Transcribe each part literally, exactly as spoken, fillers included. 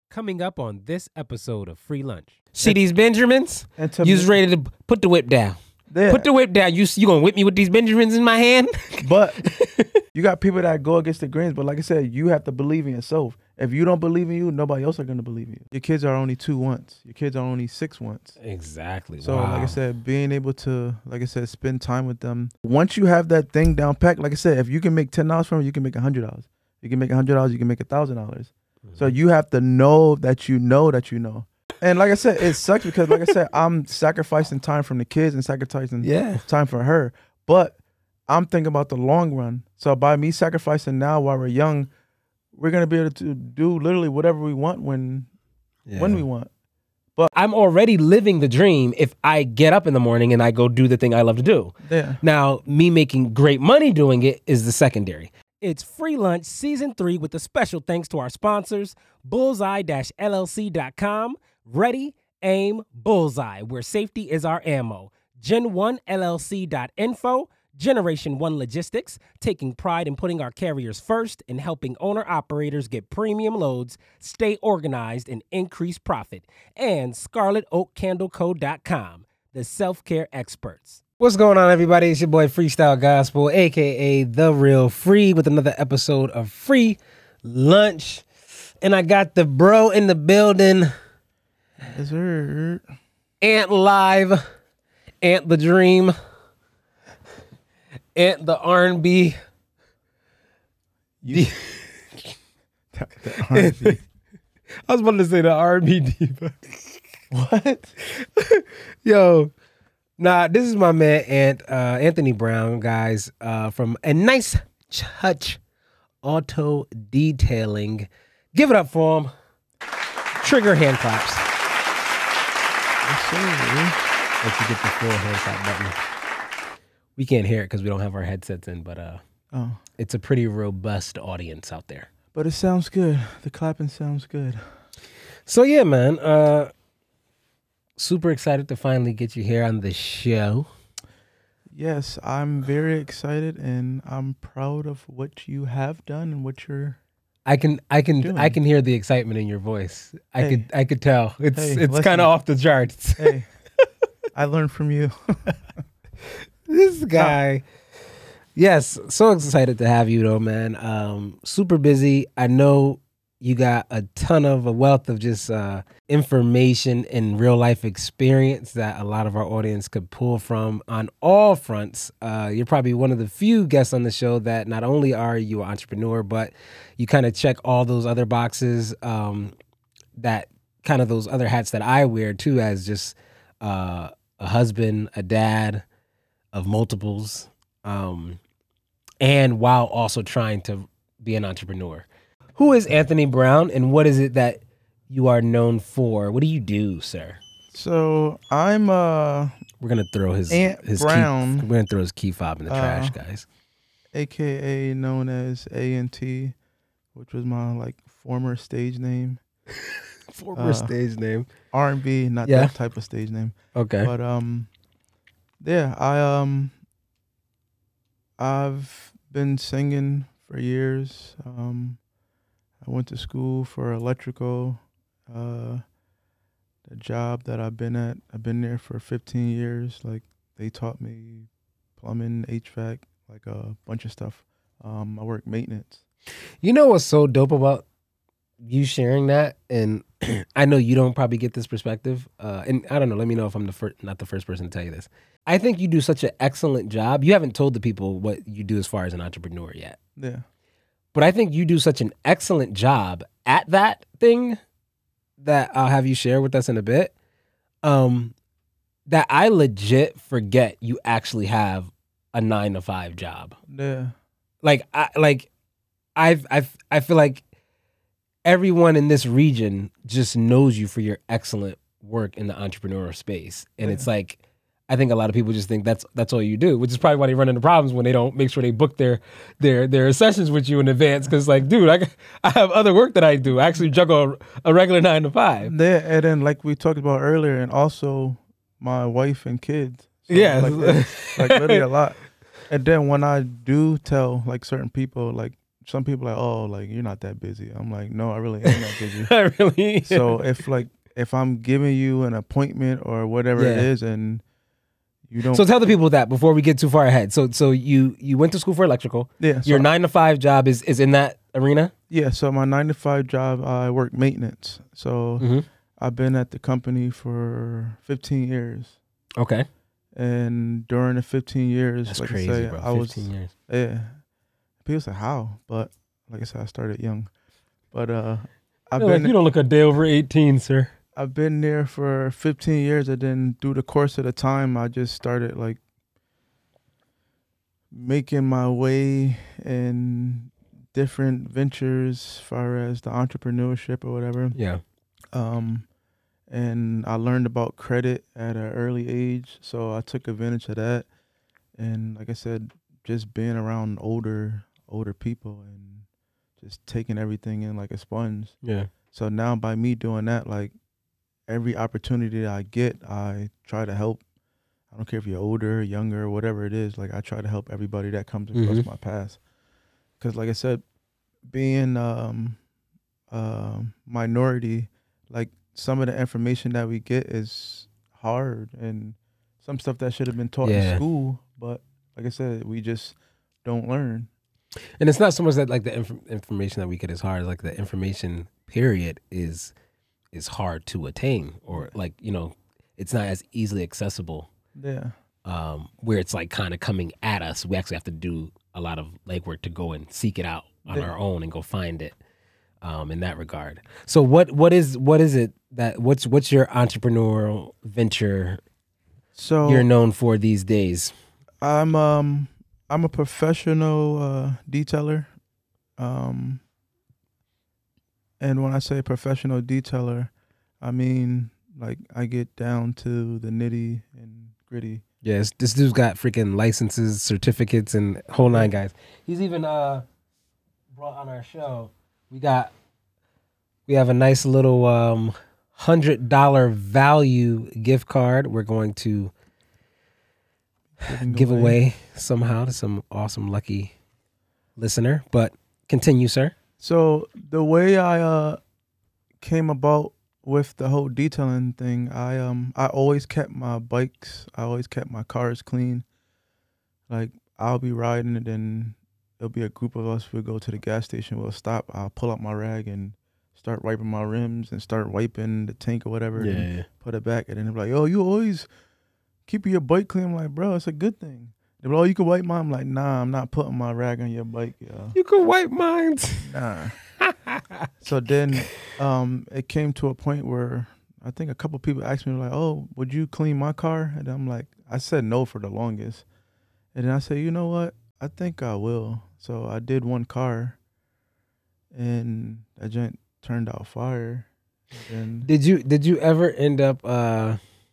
Coming up on this episode of Free Lunch. See these Benjamins? You was ready to put the whip down. Yeah. Put the whip down. You you gonna whip me with these Benjamins in my hand? But you got people that go against the grains. But like I said, you have to believe in yourself. If you don't believe in you, nobody else are gonna believe in you. Your kids are only two once. Your kids are only six once. Exactly. So wow. like I said, being able to, like I said, spend time with them. Once you have that thing down packed, like I said, if you can make ten dollars from it, you can make a hundred dollars. You can make a hundred dollars. You can make a thousand dollars. So you have to know that you know that you know. And like I said, it sucks because like I said, I'm sacrificing time from the kids and sacrificing yeah. time for her. But I'm thinking about the long run. So by me sacrificing now while we're young, we're going to be able to do literally whatever we want when yeah. when we want. But I'm already living the dream if I get up in the morning and I go do the thing I love to do. Yeah. Now, me making great money doing it is the secondary. It's Free Lunch Season three with a special thanks to our sponsors, bullseye dash L L C dot com, Ready, Aim, Bullseye, where safety is our ammo, Gen one L L C dot info, Generation one Logistics, taking pride in putting our carriers first and helping owner-operators get premium loads, stay organized, and increase profit, and Scarlet Oak Candle Co dot com, the self-care experts. What's going on, everybody? It's your boy Freestyle Gospel, a k a. The Real Free, with another episode of Free Lunch. And I got the bro in the building. Yes, sir. Ant Live, Ant the Dream, Ant the R and B. You, the, the R and B. I was about to say the R and B diva. What? Yo. Nah, this is my man, Ant, uh, Anthony Brown, guys, uh, from A Nice Touch Auto Detailing. Give it up for him. Trigger hand claps. Yes, sir. Let you get the full hand clap button. We can't hear it because we don't have our headsets in, but uh, oh. It's a pretty robust audience out there. But it sounds good. The clapping sounds good. So, yeah, man. Uh, Super excited to finally get you here on the show. Yes, I'm very excited and I'm proud of what you have done and what you're I can I can doing. I can hear the excitement in your voice. I Hey. could I could tell. It's Hey, it's kind of off the charts. Hey, I learned from you. This guy. Yes, so excited to have you though, man. Um, super busy. I know you got a ton of a wealth of just uh, information and real life experience that a lot of our audience could pull from on all fronts. Uh, you're probably one of the few guests on the show that not only are you an entrepreneur, but you kind of check all those other boxes, um, that kind of those other hats that I wear too, as just uh, a husband, a dad of multiples, um, and while also trying to be an entrepreneur. Who is Anthony Brown, and what is it that you are known for? What do you do, sir? So I'm uh We're gonna throw his Ant his Brown. Key, we're gonna throw his key fob in the uh, trash, guys. A K A known as A N T, which was my like former stage name. Former uh, stage name. R and B, not Yeah. that type of stage name. Okay. But um, yeah, I um, I've been singing for years. Um, I went to school for electrical. Uh, the job that I've been at, I've been there for fifteen years. Like they taught me plumbing, H V A C, like a bunch of stuff. Um, I work maintenance. You know what's so dope about you sharing that, and I know you don't probably get this perspective, uh, and I don't know, let me know if I'm the first, not the first person to tell you this. I think you do such an excellent job. You haven't told the people what you do as far as an entrepreneur yet. Yeah. But I think you do such an excellent job at that thing that I'll have you share with us in a bit, um, that I legit forget you actually have a nine to five job. Yeah. Like, I, like, I've, I've, I feel like everyone in this region just knows you for your excellent work in the entrepreneurial space. And Yeah. it's like, I think a lot of people just think that's that's all you do, which is probably why they run into problems when they don't make sure they book their their their sessions with you in advance. Because like, dude, I, I have other work that I do. I actually juggle a, a regular nine to five. Yeah, and then like we talked about earlier, and also my wife and kids. So, Yeah. like, it's, like literally a lot. And then when I do tell like certain people, like some people are like, oh, like you're not that busy. I'm like, no, I really am that busy. I really. So if like if I'm giving you an appointment or whatever Yeah. it is, and you don't, So tell the people that before we get too far ahead. So so you you went to school for electrical. yeah, so, Your nine to five job is is in that arena. yeah. So my nine to five job, I work maintenance. So Mm-hmm. I've been at the company for fifteen years, Okay, and during the fifteen years, that's like crazy, I say, bro. I was Fifteen years. yeah. People say how, but like I said, I started young. But uh, I've They're like, been you don't look a day over eighteen, sir. I've been there for fifteen years, and then through the course of the time, I just started like making my way in different ventures, as far as the entrepreneurship or whatever. Yeah. Um, and I learned about credit at an early age, so I took advantage of that. And like I said, just being around older older people and just taking everything in like a sponge. Yeah. So now by me doing that, like every opportunity that I get, I try to help. I don't care if you're older, younger, whatever it is. Like I try to help everybody that comes across Mhm. my path. Because like I said, being um, uh, minority, like some of the information that we get is hard and some stuff that should have been taught Yeah. in school. But like I said, we just don't learn. And it's not so much that like the inf- information that we get is hard. Like the information period is is hard to attain, or like you know, it's not as easily accessible. Yeah. Um, where it's like kind of coming at us. We actually have to do a lot of legwork to go and seek it out on Yeah. our own and go find it. Um, in that regard. So what what is what is it that what's what's your entrepreneurial venture So you're known for these days? I'm um I'm a professional uh, detailer, um, and when I say professional detailer, I mean like I get down to the nitty and gritty. Yes, this dude's got freaking licenses, certificates, and whole nine guys. He's even uh brought on our show. We got we have a nice little um hundred dollar value gift card. We're going to Giving give away somehow to some awesome lucky listener. But continue, sir. So the way I uh came about with the whole detailing thing, I um I always kept my bikes, I always kept my cars clean. Like I'll be riding and then there'll be a group of us, we'll go to the gas station, we'll stop, I'll pull out my rag and start wiping my rims and start wiping the tank or whatever, and Yeah. put it back. And then they're like, oh, you always keep your bike clean. I'm like, bro, it's a good thing. They're like, oh, you can wipe mine. I'm like, nah, I'm not putting my rag on your bike, yo. You can wipe mine. Nah. So then um, it came to a point where I think a couple people asked me, like, oh, would you clean my car? And I'm like, I said no for the longest. And then I said, you know what? I think I will. So I did one car, and that joint turned out fire. And Did you did you ever end up uh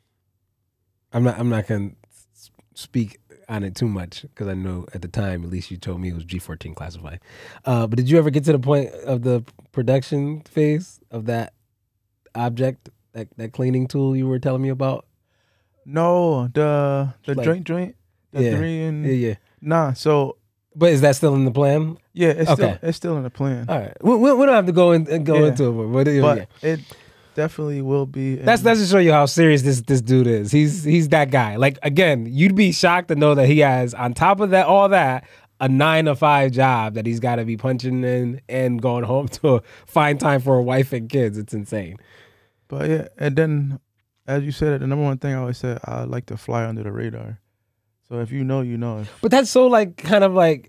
I'm not I'm not gonna s- speak on it too much because I know at the time at least you told me it was G fourteen classified. Uh but did you ever get to the point of the production phase of that object, that, that cleaning tool you were telling me about? no, the the Like- joint joint, the Yeah. three and Yeah, yeah. nah. So But is that still in the plan? yeah, it's Okay. still it's still in the plan. All right. We, we, we don't have to go in, and go Yeah. into it, but, but, yeah. But it definitely will be. That's in- that's to show you how serious this this dude is. He's he's that guy. Like again, you'd be shocked to know that he has, on top of that, all that, a nine to five job that he's got to be punching in and going home to find time for a wife and kids. It's insane. But yeah, and then as you said, the number one thing I always said, I like to fly under the radar. So if you know, you know. If, But that's so like kind of like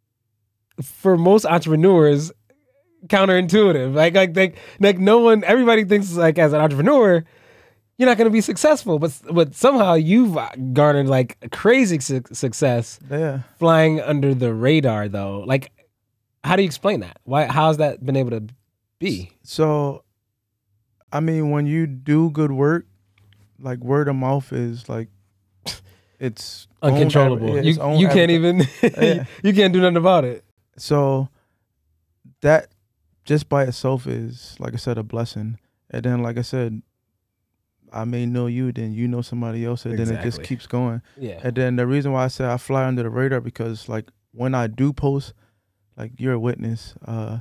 for most entrepreneurs counterintuitive. Like like like like no one, everybody thinks like as an entrepreneur, you're not going to be successful, but but somehow you've garnered like a crazy su- success yeah. flying under the radar though. Like how do you explain that? Why how's that been able to be? So, I mean, when you do good work, like word of mouth is like, it's own Uncontrollable. adver- yeah, you it's own you can't adver- even Yeah. you can't do nothing about it. So that just by itself is, like I said, a blessing. And then, like I said, I may know you, then you know somebody else, and then it just Exactly. keeps going. Yeah. And then the reason why I say I fly under the radar, because like when I do post, like you're a witness. Uh,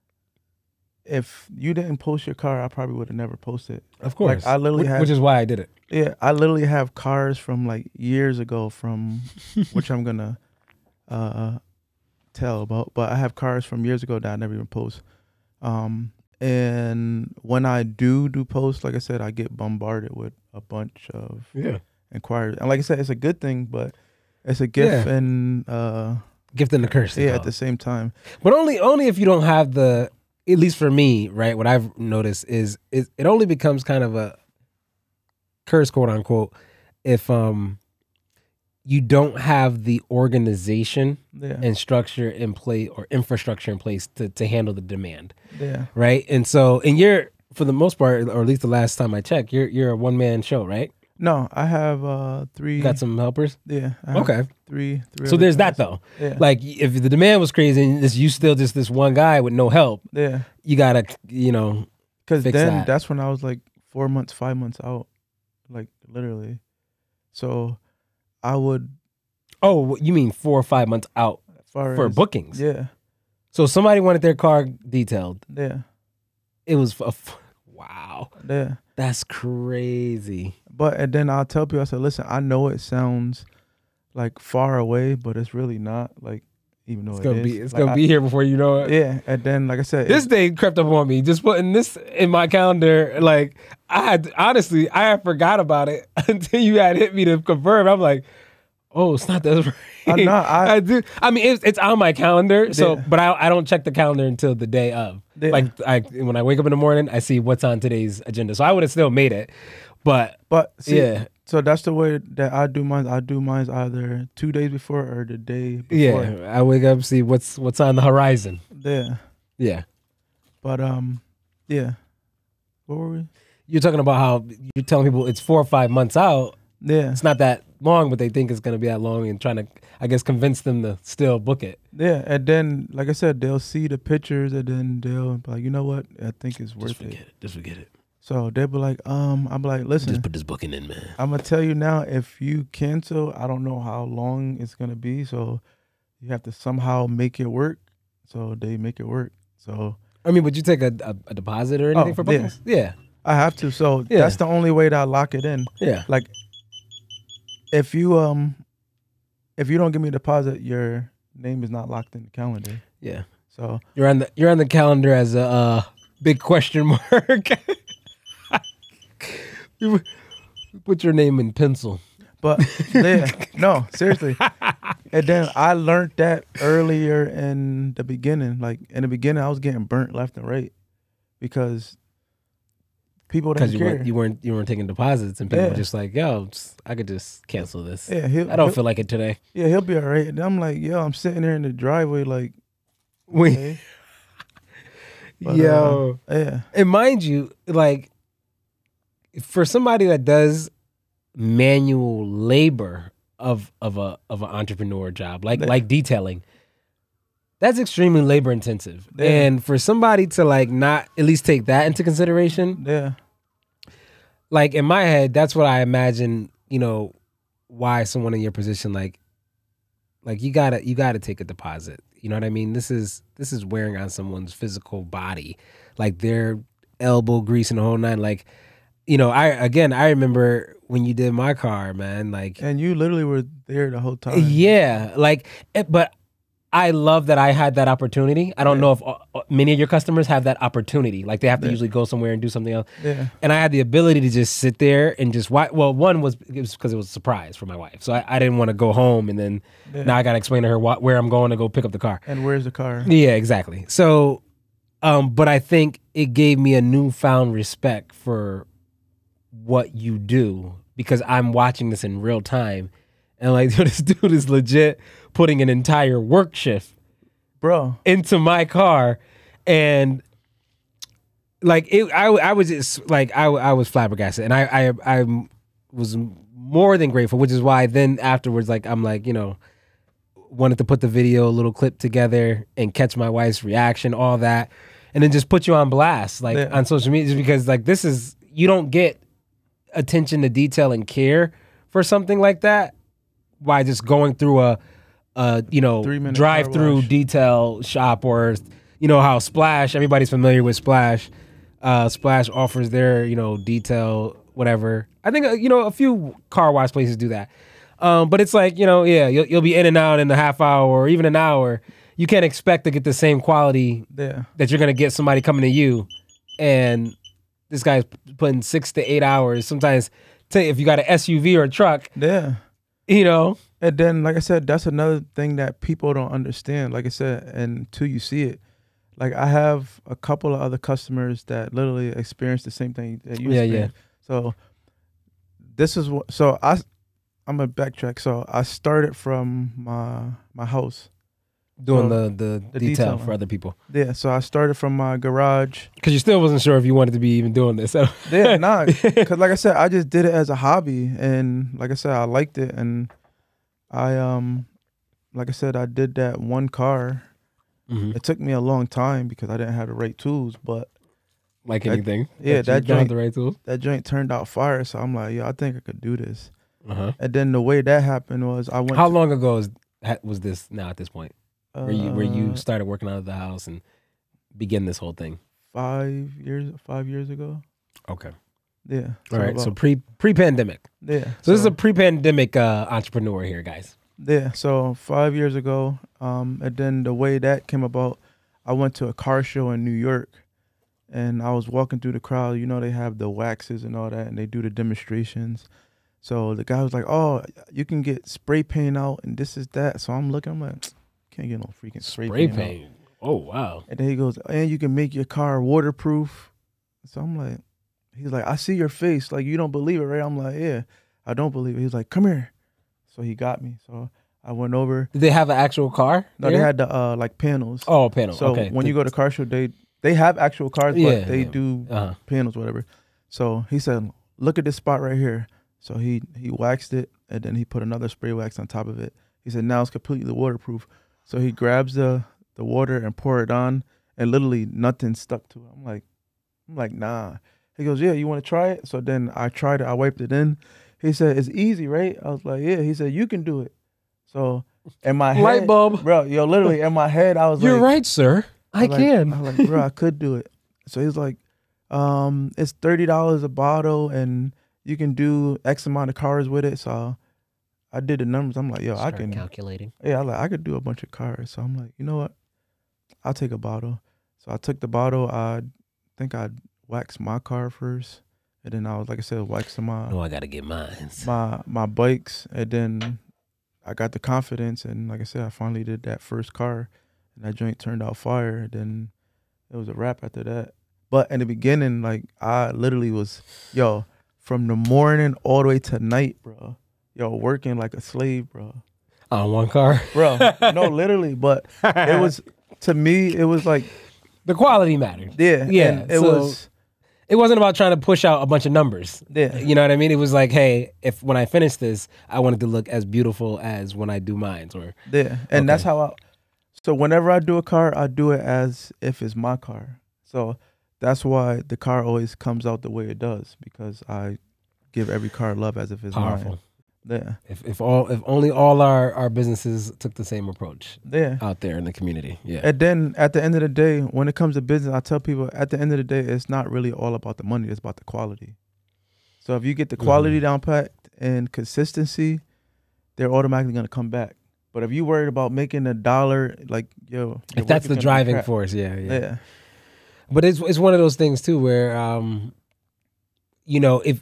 if you didn't post your car, I probably would have never posted. Of course. Like I literally which, have, which is why I did it. yeah, I literally have cars from like years ago from which I'm gonna uh tell about, but I have cars from years ago that I never even post. Um, and when I do do posts, like I said, I get bombarded with a bunch of Yeah. inquiries, and like I said, it's a good thing, but it's a gift Yeah. and uh, Gift and a curse. they yeah, call at the it. same time. But only only if you don't have the, at least for me, right? What I've noticed is it, it only becomes kind of a curse, quote unquote, if um you don't have the organization Yeah, and structure in place or infrastructure in place to, to handle the demand, yeah. right? And so, and you're, for the most part, or at least the last time I checked, you're you're a one man show, right? No, I have uh three. You got some helpers. Yeah. I have Okay. Three. Three. So other there's that guys. though. Yeah. Like if the demand was crazy and this, you still just this one guy with no help, yeah. you gotta, you know, Because fix then that. that's when I was like four months, five months out, like literally. So I would, oh, you mean four or five months out as far for as, bookings? Yeah. So somebody wanted their car detailed. Yeah. It was a f- wow, Yeah. that's crazy. But and then I'll tell people, I said, listen, I know it sounds like far away, but it's really not. Like, even though It's it gonna is. be it's Like, gonna I- be here before you know it. Yeah. And then, like I said, This it- day crept up on me. Just putting this in my calendar, like I had honestly, I had forgot about it until you had hit me to confirm. I'm like, oh, it's not that. I'm not. I, I do. I mean, it's, it's on my calendar. So, Yeah. but I I don't check the calendar until the day of. Yeah. Like I when I wake up in the morning, I see what's on today's agenda. So I would have still made it, but but see, yeah, so that's the way that I do mine. I do mine either two days before or the day before. yeah. I wake up, see what's what's on the horizon. Yeah. Yeah, But um, yeah. What were we? you're talking about how you're telling people it's four or five months out. Yeah. It's not that long, but they think it's going to be that long, and trying to, I guess, convince them to still book it. Yeah, and then like I said, they'll see the pictures and then they'll be like, you know what? I think it's worth Just forget it. it. Just forget it. So they'll be like, um, I'm like, listen, Just put this booking in, man. I'm gonna tell you now, if you cancel, I don't know how long it's gonna be. So you have to somehow make it work. So they make it work. So I mean, would you take a, a, a deposit or anything Oh, for yeah. bookings? Yeah. I have to. So Yeah. that's the only way that I lock it in. Yeah. Like if you um if you don't give me a deposit, your name is not locked in the calendar. Yeah. So You're on the you're on the calendar as a uh, big question mark. You put your name in pencil. But yeah, no, seriously. And then I learned that earlier in the beginning. Like in the beginning, I was getting burnt left and right because people Because didn't you care. weren't you weren't you weren't taking deposits, and people Yeah. were just like, "Yo, just- I could just cancel this. yeah, he'll, I don't he'll- feel like it today." yeah, he'll be all right. And I'm like, yo, I'm sitting there in the driveway, like, We, okay. But, yo, uh, yeah, and mind you, like for somebody that does manual labor of of a of an entrepreneur job, like Yeah. like detailing, that's extremely labor intensive. Yeah. And for somebody to like not at least take that into consideration, yeah, like in my head, that's what I imagine, you know, why someone in your position, like like you gotta you gotta take a deposit. You know what I mean? This is this is wearing on someone's physical body, like their elbow grease and the whole nine. Like, you know, I again I remember when you did my car, man. Like, and you literally were there the whole time. yeah, like, it, but I love that I had that opportunity. I don't Yeah. know if uh, many of your customers have that opportunity. Like, they have to Yeah. usually go somewhere and do something else. yeah, And I had the ability to just sit there and just watch. Well, one was it was because it was a surprise for my wife, so I, I didn't want to go home and then yeah. now I got to explain to her what, where I'm going to go pick up the car. And where's the car? Yeah, exactly. So, um, but I think it gave me a newfound respect for what you do because I'm watching this in real time, and like, this dude is legit putting an entire work shift Bro, into my car, and like it, I, I was just like I, I was flabbergasted, and I, I, I was more than grateful, which is why then afterwards, like I'm like, you know, wanted to put the video, a little clip together, and catch my wife's reaction, all that, and then just put you on blast, like Yeah. on social media, just because like this is you don't get attention to detail and care for something like that by just going through a uh, you know, Three-minute drive car through wash. detail shop, or you know how Splash, everybody's familiar with Splash. Uh, Splash offers their, you know, detail, whatever. I think, uh, you know, a few car wash places do that. Um, but it's like, you know, yeah, you'll, you'll be in and out in a half hour or even an hour. You can't expect to get the same quality Yeah. that you're going to get somebody coming to you. And this guy's putting six to eight hours. Sometimes, t- if you got an S U V or a truck, Yeah. you know. And then, like I said, that's another thing that people don't understand. Like I said, until you see it. Like, I have a couple of other customers that literally experience the same thing that you Yeah, experience. So this is what. So I, I'm gonna backtrack. So I started from my my house. Doing So, the, the, the detail detailing. for other people. Yeah. So I started from my garage. Because you still wasn't sure if you wanted to be even doing this. So. Yeah, nah. Because like I said, I just did it as a hobby, and like I said, I liked it, and I um, like I said, I did that one car. Mhm. It took me a long time because I didn't have the right tools, but Like that- anything. yeah, you that don't have joint- the right tools. that joint turned out fire. So I'm like, yeah, I think I could do this. Uh-huh. And then the way that happened was I went. How to, long ago is, ha- was this now at this point? Where you where you uh, started working out of the house and begin this whole thing? five years five years ago. Okay. Yeah. All right. So about- pre pre pandemic. yeah. So, this is a pre pandemic uh, entrepreneur here, guys. Yeah, so five years ago, um, and then the way that came about, I went to a car show in New York, and I was walking through the crowd. You know, they have the waxes and all that, and they do the demonstrations. So the guy was like, "Oh, you can get spray paint out, and this is that." So I'm looking, I'm like, "Can't get no freaking spray, Spray paint." out." paint. Oh wow. And then he goes, "And you can make your car waterproof." So I'm like, he's like, "I see your face, like you don't believe it, right?" I'm like, "Yeah, I don't believe it." He's like, "Come here." So he got me. So I went over. Did they have an actual car? No, there? they had the uh, like panels. Oh, panel. So okay. when you go to car show, they they have actual cars, but Yeah, they yeah. do uh-huh. panels, whatever. So he said, "Look at this spot right here." So he he waxed it, and then he put another spray wax on top of it. He said, "Now it's completely waterproof." So he grabs the the water and pour it on, and literally nothing stuck to it. I'm like, I'm like, nah. He goes, "Yeah, you want to try it?" So then I tried it. I wiped it in. He said, "It's easy, right?" I was like, "Yeah." He said, "You can do it." So in my head, Light bulb. bro, yo, literally in my head, I was You're like, right, sir. I, was like- can. I was like, bro, I could do it. So he's like, um, it's thirty dollars a bottle, and you can do X amount of cars with it. So I did the numbers. I'm like, yo, I Start can. calculating. Yeah, I like I could do a bunch of cars. So I'm like, you know what? I'll take a bottle. So I took the bottle. I think I waxed my car first, and then I was like I said, waxing my Oh, I gotta get mine. my my bikes, and then I got the confidence, and like I said, I finally did that first car, and that joint turned out fire. Then it was a wrap after that. But in the beginning, like I literally was, yo, from the morning all the way to night, bro. Yo, working like a slave, bro. On one car. Bro, no, literally. But it was, to me, it was like, The quality mattered. yeah, Yeah, and it so- was, It wasn't about trying to push out a bunch of numbers. yeah, You know what I mean? It was like, hey, if when I finish this, I want it to look as beautiful as when I do mine. Or yeah. And that's Okay. how I, so whenever I do a car, I do it as if it's my car. So that's why the car always comes out the way it does, because I give every car love as if it's powerful. mine. Yeah, If if all if only all our, our businesses took the same approach yeah. out there in the community. Yeah. And then at the end of the day, when it comes to business, I tell people at the end of the day, it's not really all about the money, it's about the quality. So if you get the quality Mhm. down pat and consistency, they're automatically gonna come back. But if you worried about making a dollar, like yo, your If work that's is the gonna be driving crap. force, yeah, yeah. Yeah, But it's it's one of those things too where um you know, if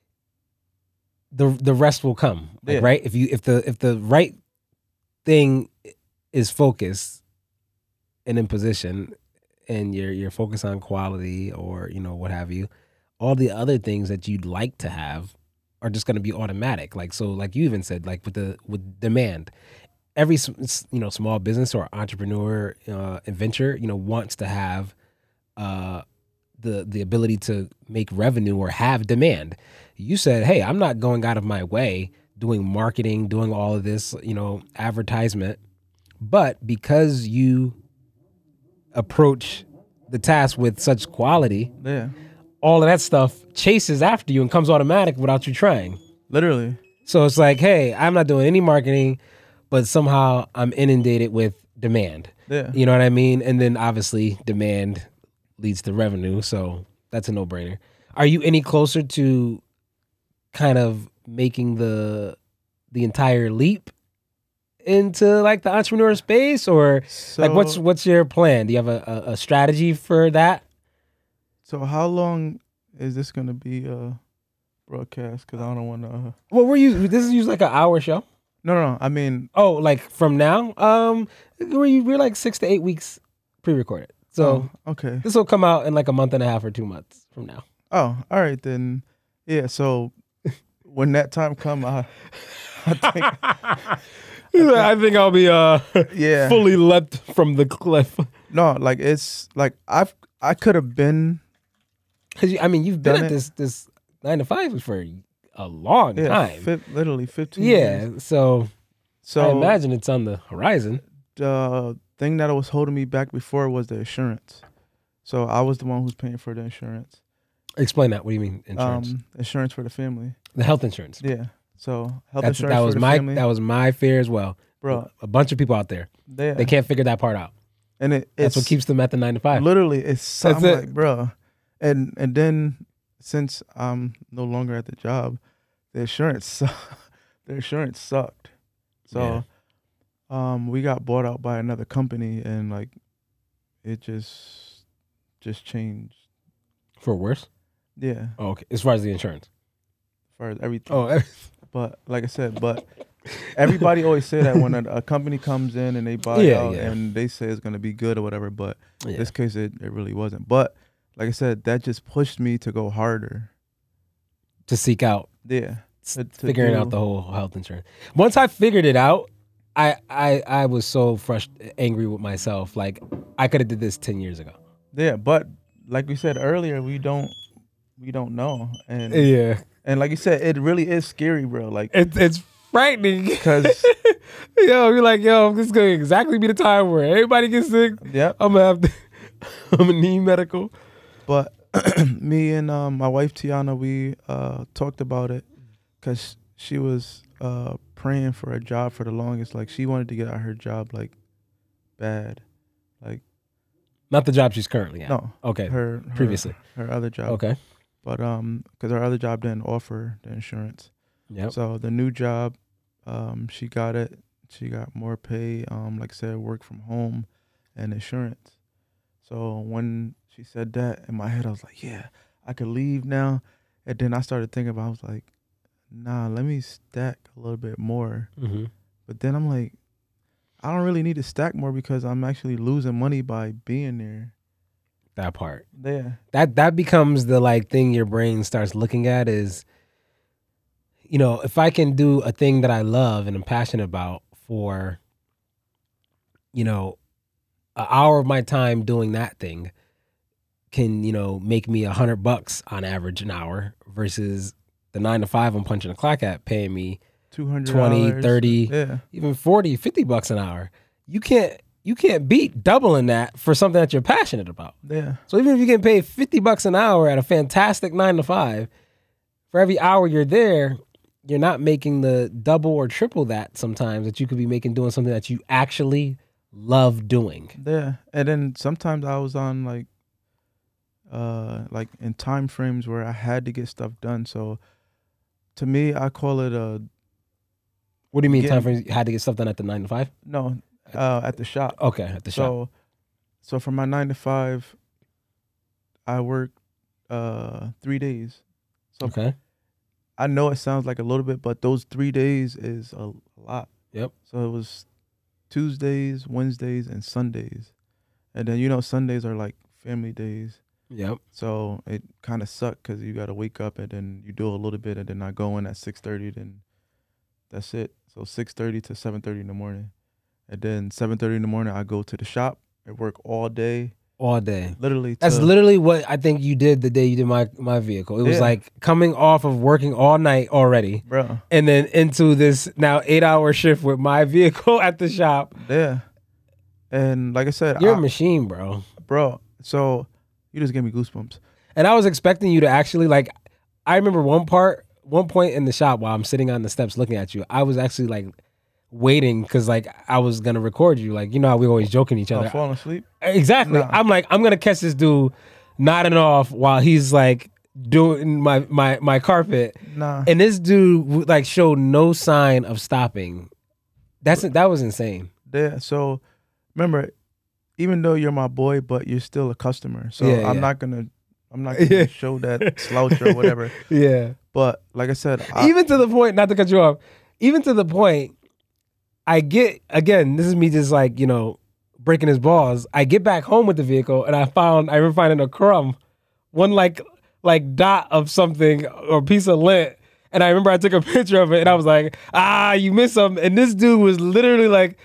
the the rest will come. Like, Yeah. right? If you if the if the right thing is focused and in position and you're you're focused on quality or, you know, what have you, all the other things that you'd like to have are just going to be automatic. Like so like you even said, like with the with demand. Every s- s- you know, small business or entrepreneur uh venture, you know, wants to have uh, the the ability to make revenue or have demand. You said, "Hey, I'm not going out of my way doing marketing, doing all of this, you know, advertisement, but because you approach the task with such quality, yeah, all of that stuff chases after you and comes automatic without you trying." literally. So it's like, "Hey, I'm not doing any marketing, but somehow I'm inundated with demand. Yeah. You know what I mean? And then obviously demand leads to revenue, so that's a no-brainer. Are you any closer to kind of making the the entire leap into like the entrepreneur space, or So, like what's what's your plan? Do you have a, a, a strategy for that? so how long is this gonna be uh broadcast? Because I don't want to. Uh, Well, we're you. This is usually like an hour show. no, no, no. I mean, Oh, like from now? Um, we're, we're like six to eight weeks pre-recorded. So oh, okay. this will come out in like a month and a half or two months from now. Oh, all right then. Yeah. So when that time come, I, I think, I think I'll be uh yeah. fully leapt from the cliff. No, like it's like I've I could have been. Cause you, I mean, you've been Done at it. this this nine to five for a long Yeah, time. fi- literally fifteen yeah, years. so, So I imagine it's on the horizon. the thing that was holding me back before was the insurance. So I was the one who's paying for the insurance. Explain that. What do you mean insurance? Um, insurance for the family. The health insurance. Yeah. So health That's, insurance that was for the my family. that was my fear as well. Bro, A bunch of people out there, they, they can't figure that part out. and it, That's it's what keeps them at the nine to five. literally it's That's I'm it. like, bro. And and then since I'm no longer at the job, the insurance su- the insurance sucked. So um we got bought out by another company, and like it just just changed. For worse. Yeah, Oh, okay. As far as the insurance. as far as everything. Oh, But like I said, but everybody always say that when a, a company comes in and they buy Yeah, out yeah. and they say it's gonna be good or whatever, but yeah. in this case it, it really wasn't. But like I said, that just pushed me to go harder. to seek out Yeah. s- To- to figuring do- out the whole health insurance. Once I figured it out, I I I was so frustrated, angry with myself. Like I could have did this ten years ago. Yeah, but like we said earlier, we don't we don't know. And Yeah, and like you said, it really is scary, bro. Like it's it's frightening. because Yo, you're like, yo, this is gonna exactly be the time where everybody gets sick. yeah, I'm gonna have to, I'm gonna need medical. but me and um, my wife Tiana, we uh, talked about it because she was uh, praying for a job for the longest. Like she wanted to get out her job like bad, like Not the job she's currently at. no, Okay. her, her Previously. her other job. Okay. But um, because her other job didn't offer the insurance, Yep. so the new job, um, she got it. She got more pay. Um, like I said, work from home, and insurance. So when she said that, in my head, I was like, yeah, I could leave now. And then I started thinking about, I was like, nah, let me stack a little bit more. Mm-hmm. But then I'm like, I don't really need to stack more because I'm actually losing money by being there. That part. There. That that becomes the like thing your brain starts looking at is, you know, if I can do a thing that I love and I'm passionate about for, you know, an hour of my time doing that thing can, you know, make me a hundred bucks on average an hour versus the nine to five I'm punching a clock at paying me two hundred twenty, thirty, Yeah. even forty, fifty bucks an hour. You can't, you can't beat doubling that for something that you're passionate about. Yeah. So even if you get paid fifty bucks an hour at a fantastic nine to five, for every hour you're there, you're not making the double or triple that sometimes that you could be making doing something that you actually love doing. Yeah. And then sometimes I was on like, uh, like in time frames where I had to get stuff done. So to me, I call it a, What do you mean Getting- time frames? You had to get stuff done at the nine to five? no, uh, at the shop. Okay, at the shop. So, so for my nine to five, I work uh three days. So Okay. I know it sounds like a little bit, but those three days is a lot. Yep. So it was Tuesdays, Wednesdays, and Sundays, and then you know Sundays are like family days. Yep. So it kind of sucked because you got to wake up and then you do a little bit and then I go in at six thirty. Then that's it. So six thirty to seven thirty in the morning, and then seven thirty in the morning I go to the shop and work all day. All day. Literally. That's to- literally what I think you did the day you did my, my vehicle. It was Yeah. like coming off of working all night already bro. and then into this now eight hour shift with my vehicle at the shop. Yeah. And like I said, You're I- a machine, bro. bro. So you just gave me goosebumps. And I was expecting you to actually like, I remember one part, one point in the shop while I'm sitting on the steps looking at you, I was actually like waiting because like I was gonna record you. Like you know how we always joking each other. Oh, falling asleep? Exactly. Nah. I'm like I'm gonna catch this dude nodding off while he's like doing my my my carpet. Nah. And this dude like showed no sign of stopping. That's that was insane. Yeah. So remember, even though you're my boy, but you're still a customer. So Yeah, I'm yeah. not gonna I'm not gonna Yeah. show that slouch or whatever. Yeah. But like I said, I, Even to the point, not to cut you off, even to the point, I get, again, this is me just like, you know, breaking his balls. I get back home with the vehicle and I found, I remember finding a crumb, one like, like dot of something or piece of lint. And I remember I took a picture of it and I was like, ah, you missed something. And this dude was literally like,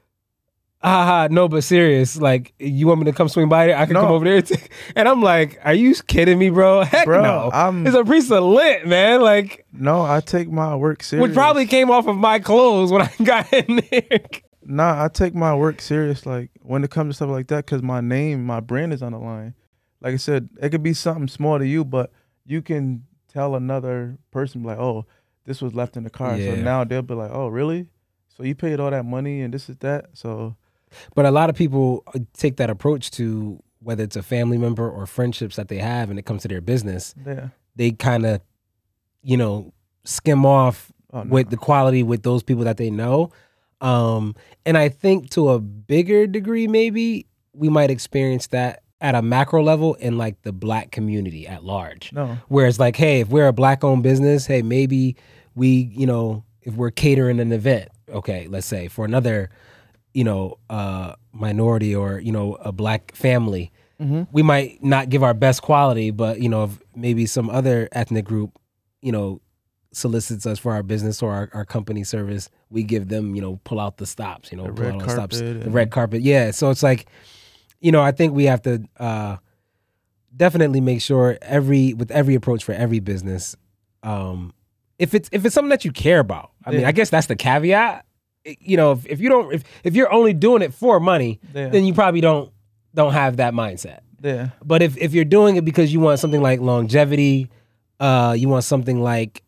ah, no, but serious. Like, you want me to come swing by there? I can No. come over there. And, take-" and I'm like, are you kidding me, bro? Heck Bro, no. I'm- It's a piece of lint, man. Like, no, I take my work serious. which probably came off of my clothes when I got in there. Nah, I take my work serious. Like when it comes to stuff like that, because my name, my brand is on the line. Like I said, it could be something small to you, but you can tell another person like, "Oh, this was left in the car." Yeah. So now they'll be like, "Oh, really? So you paid all that money and this is that?" So But a lot of people take that approach to whether it's a family member or friendships that they have and it comes to their business. yeah. They kind of, you know, skim off Oh, no. with the quality with those people that they know. Um, and I think to a bigger degree, maybe we might experience that at a macro level in like the black community at large. No. Whereas like, hey, if we're a black owned business, hey, maybe we, you know, if we're catering an event, okay, let's say for another, you know, uh, minority or, you know, a black family, Mm-hmm. we might not give our best quality, but, you know, if maybe some other ethnic group, you know, solicits us for our business or our, our company service, we give them, you know, pull out the stops, you know, The pull red out all the stops, carpet the and- red carpet. Yeah. So it's like, you know, I think we have to uh, definitely make sure every, with every approach for every business, um, if it's, if it's something that you care about, I mean, Yeah. I guess that's the caveat. You know, if, if you don't, if, if you're only doing it for money, Yeah. then you probably don't, don't have that mindset. Yeah. But if, if you're doing it because you want something like longevity, uh, you want something like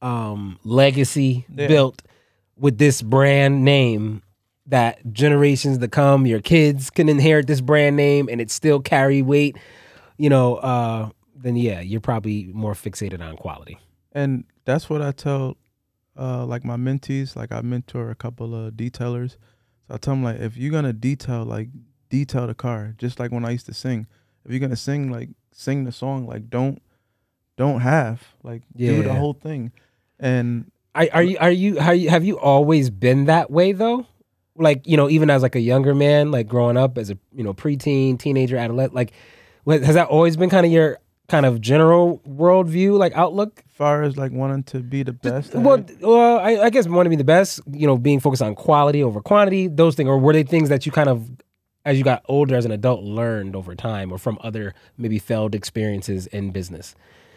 um, legacy Yeah. built with this brand name that generations to come, your kids can inherit this brand name and it still carry weight, you know, uh, then yeah, you're probably more fixated on quality. And that's what I tell uh, like my mentees. Like I mentor a couple of detailers. So I tell them like, if you're gonna detail, like detail the car, just like when I used to sing. If you're gonna sing, like sing the song, like don't don't have like do the Yeah. whole thing. And Are, are you, are you, are you, have you always been that way though? Like, you know, even as like a younger man, like growing up as a, you know, preteen, teenager, adolescent, like what, has that always been kind of your kind of general worldview, like outlook? as far as like wanting to be the best, at Well, it, well, I, I guess want to be the best, you know, being focused on quality over quantity, those things, or were they things that you kind of, as you got older as an adult, learned over time or from other maybe failed experiences in business?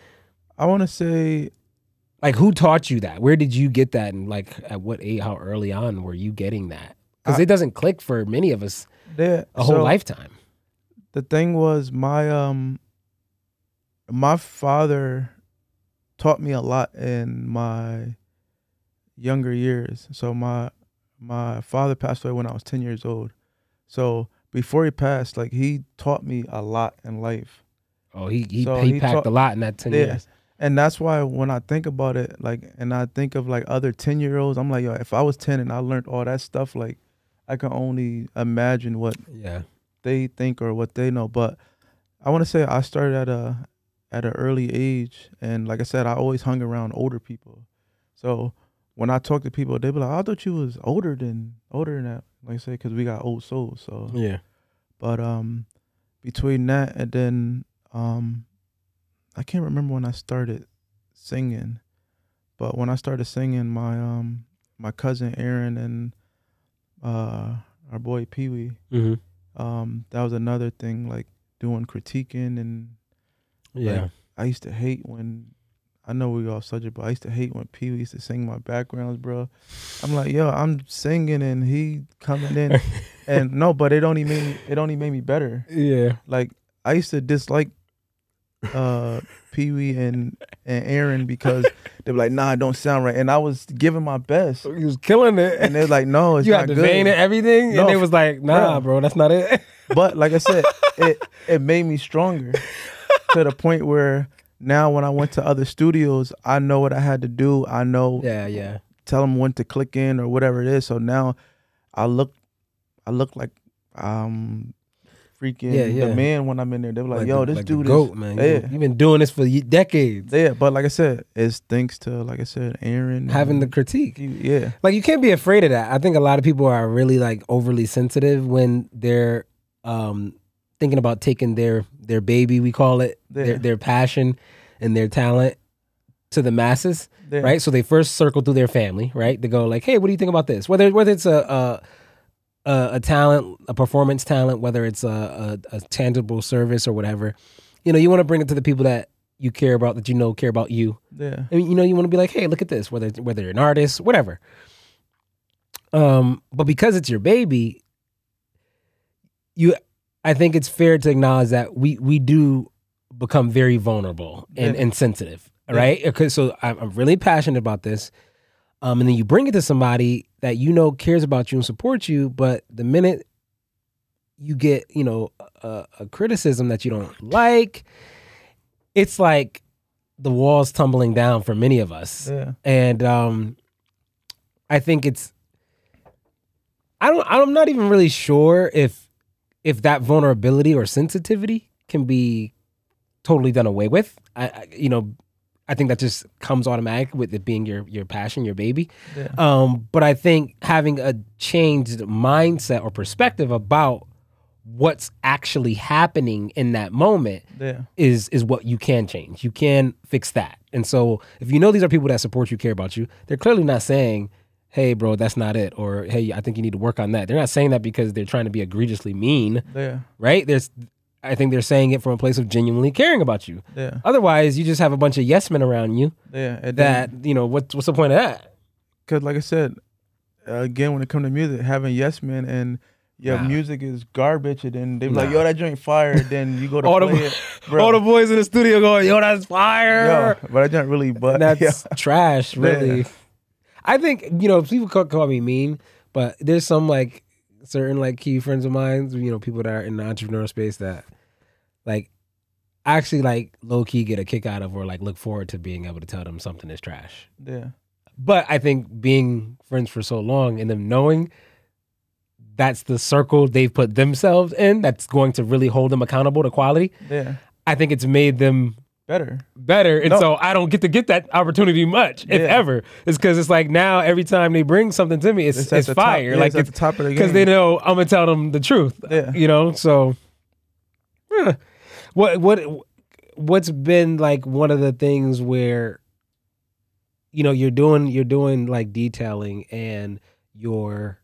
I want to say Like who taught you that? Where did you get that? And like at what age, how early on were you getting that? Because I- it doesn't click for many of us that a whole so lifetime. the thing was my um my father taught me a lot in my younger years. So my my father passed away when I was ten years old. So before he passed, like he taught me a lot in life. Oh, he he, So he he packed taught- a lot in that ten Yeah. years. And that's why when I think about it, like, and I think of like other ten year olds, I'm like, yo, if I was ten and I learned all that stuff, like, I can only imagine what Yeah. they think or what they know. But I want to say I started at a at an early age, and like I said, I always hung around older people. So when I talk to people, they be like, "I thought you was older than older than that." Like I say, because we got old souls. So, Yeah. but um, between that and then um, I can't remember when I started singing, but when I started singing, my um my cousin Aaron and uh our boy Pee Wee. Mm-hmm. Um, that was another thing, like doing critiquing, and Yeah. like, I used to hate when, I know we off subject, but I used to hate when Pee Wee used to sing my backgrounds, bro. I'm like, yo, I'm singing and he coming in, and no, but it only made me, it only made me better. yeah. Like I used to dislike uh, Pee Wee and and Aaron because they were like, nah, it don't sound right, and I was giving my best. He was killing it, and they're like, no, it's you not had the good. vein and everything, No, and it was like, nah, bro, that's not it. But like I said, it it made me stronger to the point where now when I went to other studios, I know what I had to do. I know, yeah, yeah. Tell them when to click in or whatever it is. So now I look, I look like um. freaking Yeah, yeah. the man when I'm in there. They were like, Like yo, the- this like the dude goat, is man. Yeah. You've been doing this for ye- decades. Yeah, but like I said, it's thanks to like I said, Aaron Having the and- critique. Yeah, Like you can't be afraid of that. I think a lot of people are really like overly sensitive when they're um, thinking about taking their their baby, we call it, Yeah. their their passion and their talent to the masses, yeah. right? So they first circle through their family, right? They go like, "Hey, what do you think about this?" Whether whether it's a a, a, a talent, a performance talent, whether it's a, a, a tangible service or whatever, you know, you want to bring it to the people that you care about, that you know care about you. Yeah, And, you know, you want to be like, hey, look at this, whether whether you're an artist, whatever. Um, but because it's your baby, you, I think it's fair to acknowledge that we we do become very vulnerable and, Yeah. and sensitive, Yeah. right? Because so I'm, I'm really passionate about this, um, and then you bring it to somebody that you know cares about you and supports you, but the minute you get, you know, a, a criticism that you don't like, it's like the walls tumbling down for many of us. yeah, And um, I think it's, I don't, I'm not even really sure if, if that vulnerability or sensitivity can be totally done away with. I, I you know, I think that just comes automatic with it being your, your passion, your baby. yeah, Um, but I think having a changed mindset or perspective about what's actually happening in that moment yeah, is is what you can change. You can fix that. And so if you know these are people that support you, care about you, they're clearly not saying, hey, bro, that's not it. Or, hey, I think you need to work on that. They're not saying that because they're trying to be egregiously mean, yeah, right? There's, I think they're saying it from a place of genuinely caring about you. yeah, Otherwise, you just have a bunch of yes men around you yeah. And that, you know, what, what's the point of that? because like I said, uh, again, when it comes to music, having yes men and your Nah. music is garbage, and then they be like, Nah. yo, that joint fire. Then you go to All the- play it, bro. All the boys in the studio going, yo, that's fire. Yo, but I joint really, but That's yeah. trash, really. Yeah. I think, you know, people call, call me mean, but there's some like certain like key friends of mine, you know, people that are in the entrepreneurial space that like actually like low key get a kick out of or like look forward to being able to tell them something is trash. yeah, But I think being friends for so long and them knowing that's the circle they've put themselves in that's going to really hold them accountable to quality, yeah, I think it's made them better. better. And No. so I don't get to get that opportunity much, if Yeah. ever. It's because it's like now every time they bring something to me, it's It's it's, at the top- fire. yeah, like it's at it's the top of the because game. they know I'm gonna tell them the truth. Yeah. You know. So eh. what what what's been like one of the things where you know you're doing you're doing like detailing and you're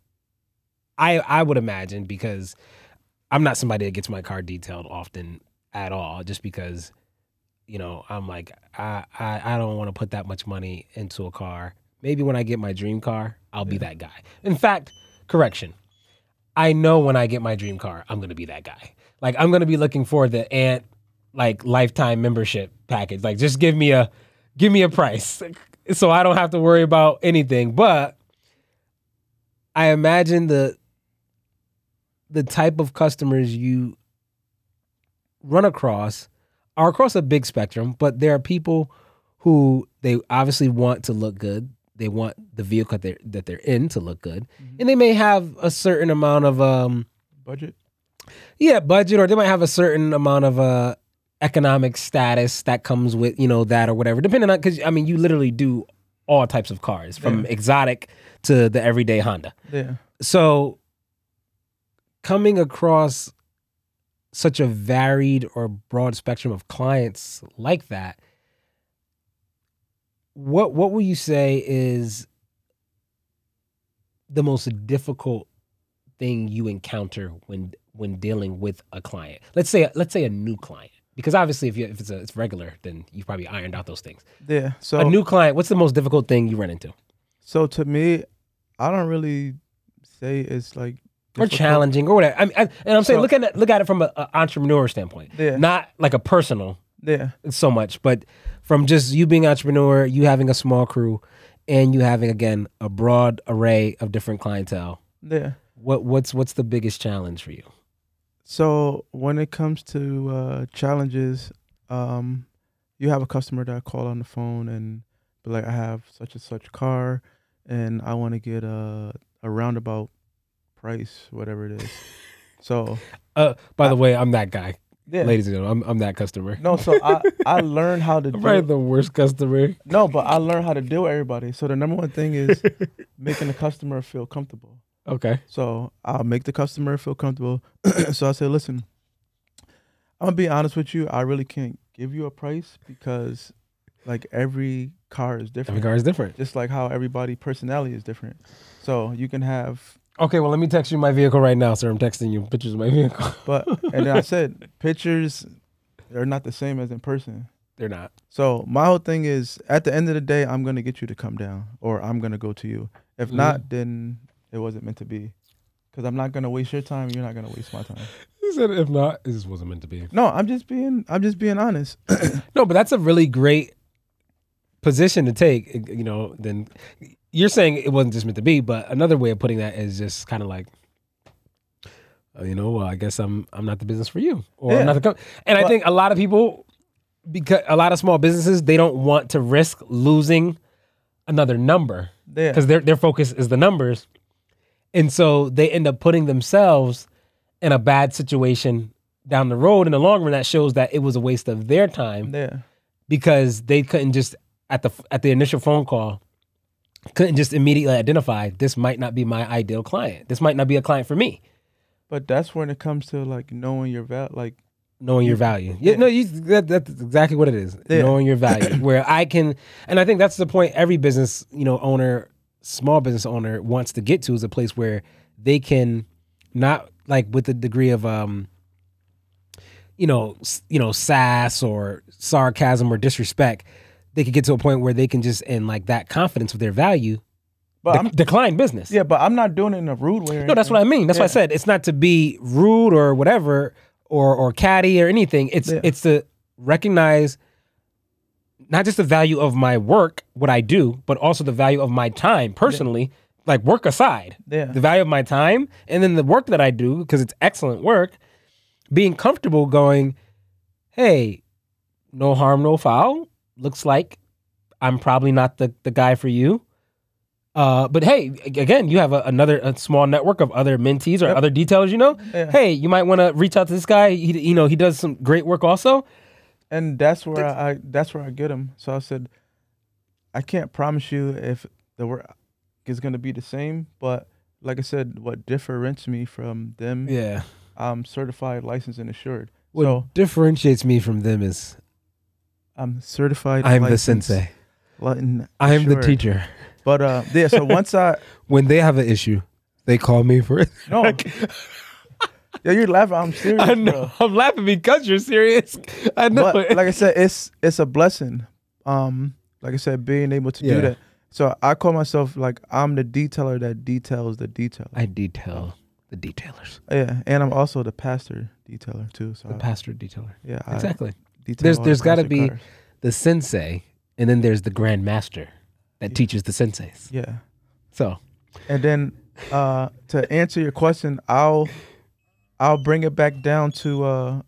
I I would imagine, because I'm not somebody that gets my car detailed often at all, just because, you know, I'm like, I, I, I don't want to put that much money into a car. Maybe when I get my dream car, I'll be that guy. In fact, correction, I know when I get my dream car, I'm going to be that guy. Like, I'm going to be looking for the Ant, like, lifetime membership package. Like, just give me a, give me a price so I don't have to worry about anything. But I imagine the, the type of customers you run across are across a big spectrum, but there are people who they obviously want to look good. They want the vehicle that they're, that they're in to look good. Mm-hmm. And they may have a certain amount of, um, Budget. yeah, budget, or they might have a certain amount of uh, economic status that comes with, you know, that or whatever, depending on, because, I mean, you literally do all types of cars, from Yeah. exotic to the everyday Honda. Yeah, So coming across such a varied or broad spectrum of clients like that, what what will you say is the most difficult thing you encounter when when dealing with a client? Let's say let's say a new client, because obviously if you if it's a, it's regular, then you've probably ironed out those things. yeah. So A new client, what's the most difficult thing you run into, So to me, I don't really say it's like or difficult. challenging, or whatever? I mean, I, and I'm saying So- look at it, look at it from an entrepreneur standpoint, Yeah. not like a personal Yeah. so much. But from just you being an entrepreneur, you having a small crew, and you having again a broad array of different clientele. Yeah. What what's what's the biggest challenge for you? So when it comes to uh, challenges, um, you have a customer that call on the phone and be like, I have such and such car, and I want to get a a roundabout price, whatever it is. So, Uh, by I, the way, I'm that guy, yeah. ladies and gentlemen. I'm I'm that customer. No, so I I learned how to I'm do. probably the worst customer. No, but I learned how to deal with everybody. So the number one thing is making the customer feel comfortable. Okay. So I'll make the customer feel comfortable. So I say, listen, I'm gonna be honest with you. I really can't give you a price because like every car is different. Every car is different. Just like how everybody personality is different. So you can have, Okay, well, let me text you my vehicle right now, sir. I'm texting you pictures of my vehicle. but, and then I said, pictures are not the same as in person. They're not. So my whole thing is at the end of the day, I'm going to get you to come down or I'm going to go to you. If Mhm. not, then it wasn't meant to be. Because I'm not going to waste your time. You're not going to waste my time. He said, if not, it just wasn't meant to be. No, I'm just being, I'm just being honest. No, but that's a really great position to take. You know, then you're saying it wasn't just meant to be, but another way of putting that is just kind of like, uh, you know, well, I guess I'm I'm not the business for you, or Yeah. I'm not the. Co-. And I But- think a lot of people, because a lot of small businesses, they don't want to risk losing another number Yeah. because their their focus is the numbers, and so they end up putting themselves in a bad situation down the road in the long run. That shows that it was a waste of their time Yeah. because they couldn't just at the at the initial phone call couldn't just immediately identify this might not be my ideal client. This might not be a client for me. But that's when it comes to like knowing your value. Like, Knowing your value. Yeah, Yeah. no, you, that, that's exactly what it is. Yeah. Knowing your value. Where I can, and I think that's the point every business, you know, owner, small business owner wants to get to, is a place where they can not like with the degree of um you know, s- you know, sass or sarcasm or disrespect, they could get to a point where they can just in like that confidence with their value but de- I'm, decline business. yeah, but I'm not doing it in a rude way. or No, that's what I anything. mean. That's why I Yeah. said it's not to be rude or whatever or or catty or anything. It's Yeah. it's to recognize not just the value of my work, what I do, but also the value of my time personally, like work aside. Yeah. The value of my time and then the work that I do, because it's excellent work, being comfortable going, hey, no harm, no foul. Looks like I'm probably not the, the guy for you. Uh, but hey, again, you have a, another a small network of other mentees or Yep. other detailers, you know. Yeah. Hey, you might want to reach out to this guy. He, you know, he does some great work also. And that's where I, I that's where I get them. So I said, I can't promise you if the work is gonna be the same, but like I said, what differentiates me from them, Yeah. I'm certified, licensed, and assured. What so differentiates me from them is I'm certified. I'm the licensed, sensei. li- and I'm the assured. teacher. But uh, yeah. So once I When they have an issue, they call me for it. no, yeah, you're laughing. I'm serious. I know. Bro. I'm laughing because you're serious. I know. But like I said, it's it's a blessing. Um, like I said, being able to Yeah. do that. So I call myself like I'm the detailer that details the detail. I detail the detailers. Yeah, and I'm also the pastor detailer too. So The I- pastor detailer. yeah, I Exactly. detail There's- all there's the gotta pastor be- cars. The sensei, and then there's the grand master that Yeah. teaches the senseis. Yeah, So and then uh, to answer your question, I'll I'll bring it back down to uh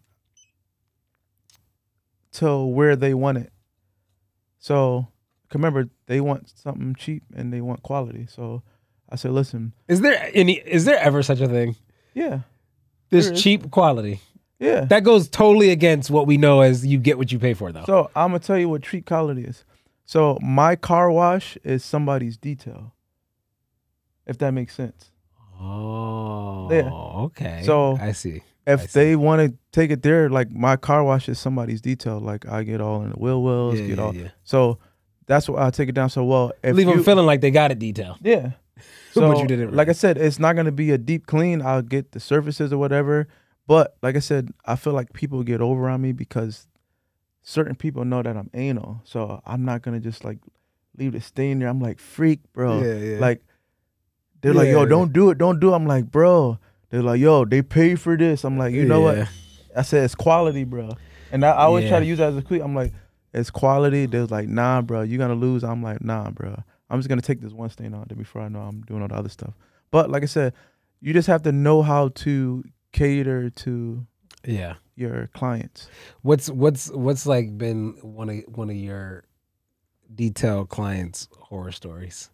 to where they want it. So remember, they want something cheap and they want quality. So I said, listen, is there any? Is there ever such a thing? yeah, There's There is. cheap quality. yeah. That goes totally against what we know as you get what you pay for, though. So I'm gonna tell you what cheap quality is. So my car wash is somebody's detail, if that makes sense. oh, Yeah. okay. So- I see. If I see. they want to take it there, like my car wash is somebody's detail. Like I get all in the wheel wells, Yeah, get yeah, all. yeah. So that's why I take it down. So well, if Leave you, them feeling like they got it detailed. yeah. But So you didn't like I really. said, it's not gonna be a deep clean. I'll get the surfaces or whatever. But like I said, I feel like people get over on me because certain people know that I'm anal. So I'm not gonna just like leave the stain there. I'm like, freak, bro. Yeah, yeah. Like they're like, Yeah, yo, yeah. don't do it, don't do it. I'm like, bro. They're like, yo, they pay for this. I'm like, you know Yeah. what? I said it's quality, bro. And I, I always Yeah. try to use that as a quick. I'm like, it's quality. They're like, nah, bro, you're gonna lose. I'm like, nah, bro. I'm just gonna take this one stain out there before I know I'm doing all the other stuff. But like I said, you just have to know how to cater to Yeah. your clients. What's what's what's like been one of one of your detailed clients' horror stories?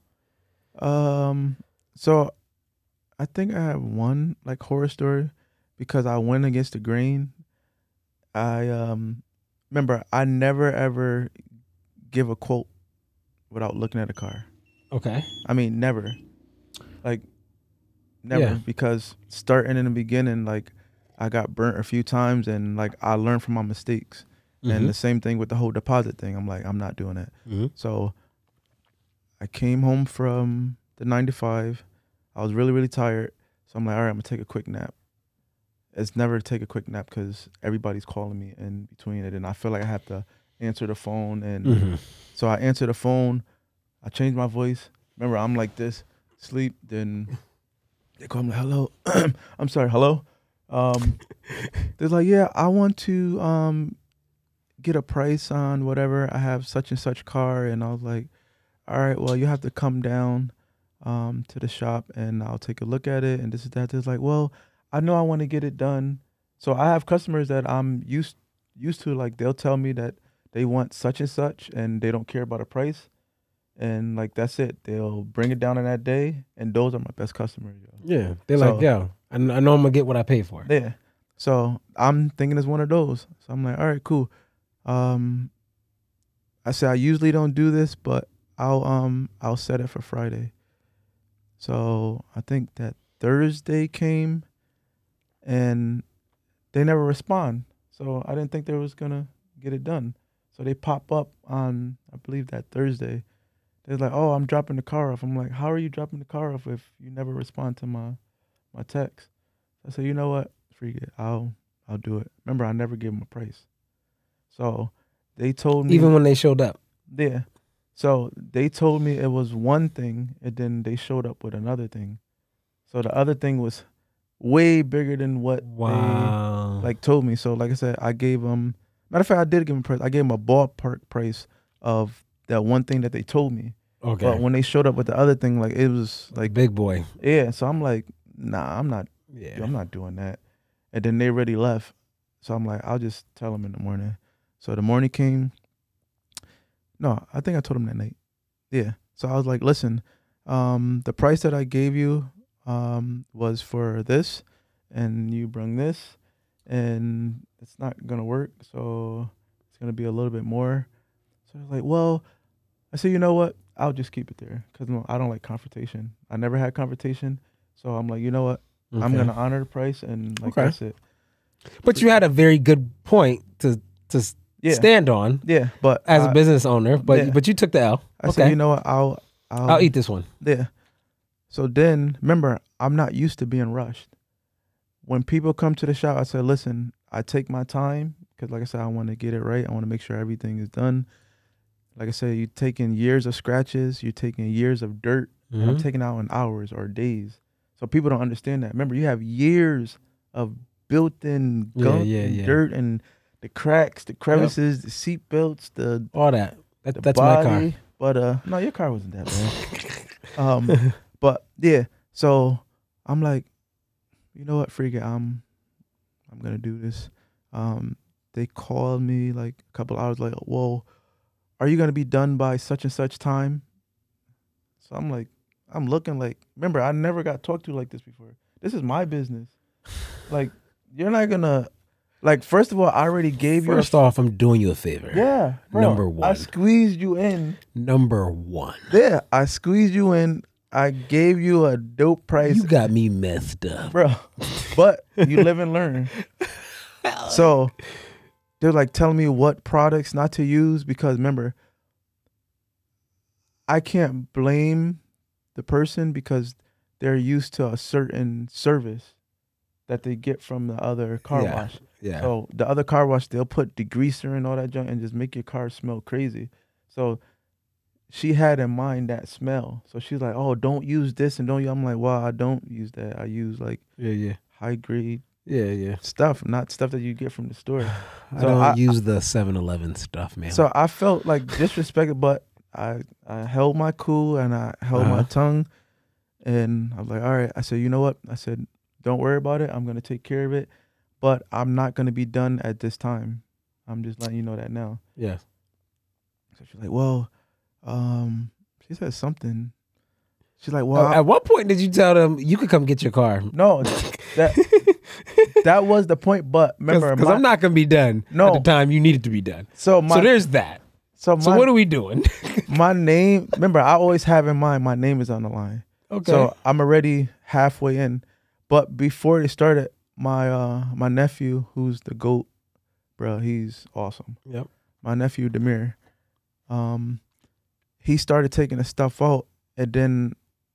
Um, so I think I have one like horror story because I went against the grain. I um remember I never ever give a quote without looking at a car. Okay. I mean, never. Like, never. Yeah. Because starting in the beginning, like, I got burnt a few times and, like, I learned from my mistakes. Mhm. And the same thing with the whole deposit thing. I'm like, I'm not doing it. Mhm. So I came home from the nine to five. I was really, really tired. So I'm like, all right, I'm going to take a quick nap. It's never to take a quick nap because everybody's calling me in between it. And I feel like I have to answer the phone. And Mhm. so I answer the phone. I changed my voice. Remember, I'm like this, sleep. Then they call me, hello. I'm sorry, hello. Um, they're like, yeah, I want to um, get a price on whatever. I have such and such car. And I was like, all right, well, you have to come down um, to the shop and I'll take a look at it. And this is that. They're like, well, I know I want to get it done. So I have customers that I'm used used to, like, they'll tell me that they want such and such and they don't care about a price. And like that's it. They'll bring it down in that day, and those are my best customers. Yo. Yeah. They're So- like, yo, I, kn- I know I'm gonna get what I pay for. Yeah. So I'm thinking it's one of those. So I'm like, all right, cool. Um, I said I usually don't do this, but I'll um I'll set it for Friday. So I think that Thursday came, and they never respond. So I didn't think they was gonna get it done. So they pop up on I believe that Thursday. They're like, oh, I'm dropping the car off. I'm like, how are you dropping the car off if you never respond to my my text? I said, you know what? Freak it. I'll I'll do it. Remember, I never gave them a price. So they told me Even when they showed up. yeah. So they told me it was one thing, and then they showed up with another thing. So the other thing was way bigger than what Wow. they like told me. So like I said, I gave them. Matter of fact, I did give them a price. I gave them a ballpark price of that one thing that they told me. Okay. But when they showed up with the other thing, like it was like big boy. yeah. So I'm like, nah, I'm not. Yeah. I'm not doing that. And then they already left. So I'm like, I'll just tell them in the morning. So the morning came. No, I think I told them that night. Yeah. So I was like, listen, um, the price that I gave you um, was for this, and you bring this, and it's not going to work. So it's going to be a little bit more. So I was like, well, I said, you know what? I'll just keep it there because I don't like confrontation. I never had confrontation. So I'm like, you know what? I'm Okay. going to honor the price, and like Okay. that's it. But you had a very good point to to s- Yeah. stand on Yeah. But as I, a business owner. But yeah. but you took the L. I okay. said, you know what? I'll, I'll, I'll eat this one. Yeah. So then, remember, I'm not used to being rushed. When people come to the shop, I said, listen, I take my time because, like I said, I want to get it right. I want to make sure everything is done. Like I said, you're taking years of scratches. You're taking years of dirt. And I'm Mhm. taking out in hours or days. So people don't understand that. Remember, you have years of built-in Yeah, gunk yeah, and yeah. dirt and the cracks, the crevices, the seat belts, the All that. That the that's body, my car. But uh, no, your car wasn't that bad. um, but yeah, so I'm like, you know what, freak it, I'm, I'm gonna do this. Um, they called me like a couple hours later. Well, are you gonna be done by such and such time? So I'm like, I'm looking like, remember, I never got talked to like this before. This is my business. Like, you're not gonna, like, first of all, I already gave you. First off, I'm doing you a favor. a, yeah, bro, Number I one. squeezed you in. Number one. Yeah, I squeezed you in. I gave you a dope price, You got me messed up. bro. But you live and learn. So they're like telling me what products not to use because remember, I can't blame the person because they're used to a certain service that they get from the other car Yeah, wash. Yeah. So the other car wash, they'll put degreaser and all that junk and just make your car smell crazy. So she had in mind that smell. So she's like, oh, don't use this and don't use. I'm like, well, I don't use that. I use like yeah, yeah. high grade Yeah, yeah. stuff, not stuff that you get from the store. I So don't I- use the seven eleven stuff, man. So I felt like disrespected, but I I held my cool and I held my Uh-huh. tongue, and I was like, all right. I said, you know what? I said, don't worry about it. I'm gonna take care of it, but I'm not gonna be done at this time. I'm just letting you know that now. yeah. So she's like, well, um, she said something. She's like, well, Uh, I- at what point did you tell them you could come get your car? no, that that was the point. But remember, Because my- I'm not gonna be done No. at the time you need it to be done. so my so there's that. so So my, what are we doing? my name. Remember, I always have in mind my name is on the line. Okay. So I'm already halfway in. But before they started, my uh my nephew, who's the GOAT, bro, he's awesome. Yep. My nephew Demir, um, he started taking the stuff out, and then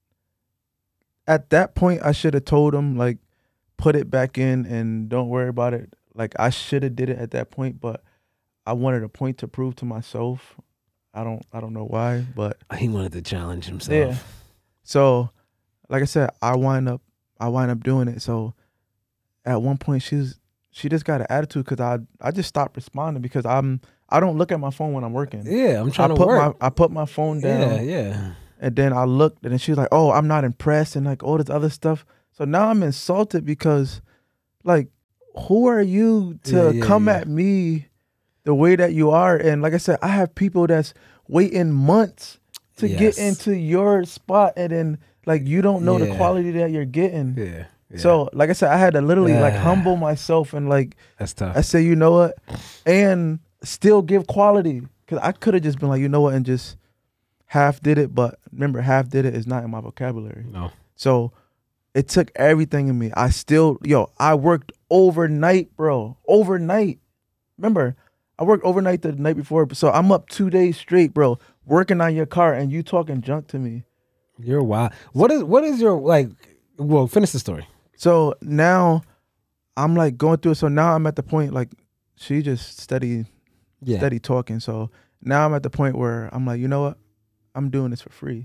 at that point I should have told him like, put it back in and don't worry about it. Like I should have did it at that point, but I wanted a point to prove to myself. I don't I don't know why, but He wanted to challenge himself. yeah. So, like I said, I wind up, I wind up doing it. So, at one point, she's she just got an attitude because I, I just stopped responding because I'm, I don't look at my phone when I'm working. Yeah, I'm I trying to put work. my, I put my phone down, yeah, yeah. and then I looked, and then she was like, "Oh, I'm not impressed," and like all this other stuff. So now I'm insulted because, like, who are you to Yeah, yeah, come yeah. at me the way that you are? And like I said, I have people that's waiting months to Yes. get into your spot, and then like you don't know the Yeah. quality that you're getting. Yeah. yeah. So like I said, I had to literally like Yeah. humble myself and like that's tough. I say, you know what, and still give quality, because I could have just been like, you know what, and just half did it. But remember, half did it is not in my vocabulary. no. So it took everything in me. I still, yo, I worked overnight, bro. Overnight. Remember, I worked overnight the night before. So I'm up two days straight, bro, working on your car, and you talking junk to me. You're wild. What is what is your like? Well, finish the story. So now I'm like going through it. So now I'm at the point like she just steady, Yeah. steady talking. So now I'm at the point where I'm like, you know what? I'm doing this for free.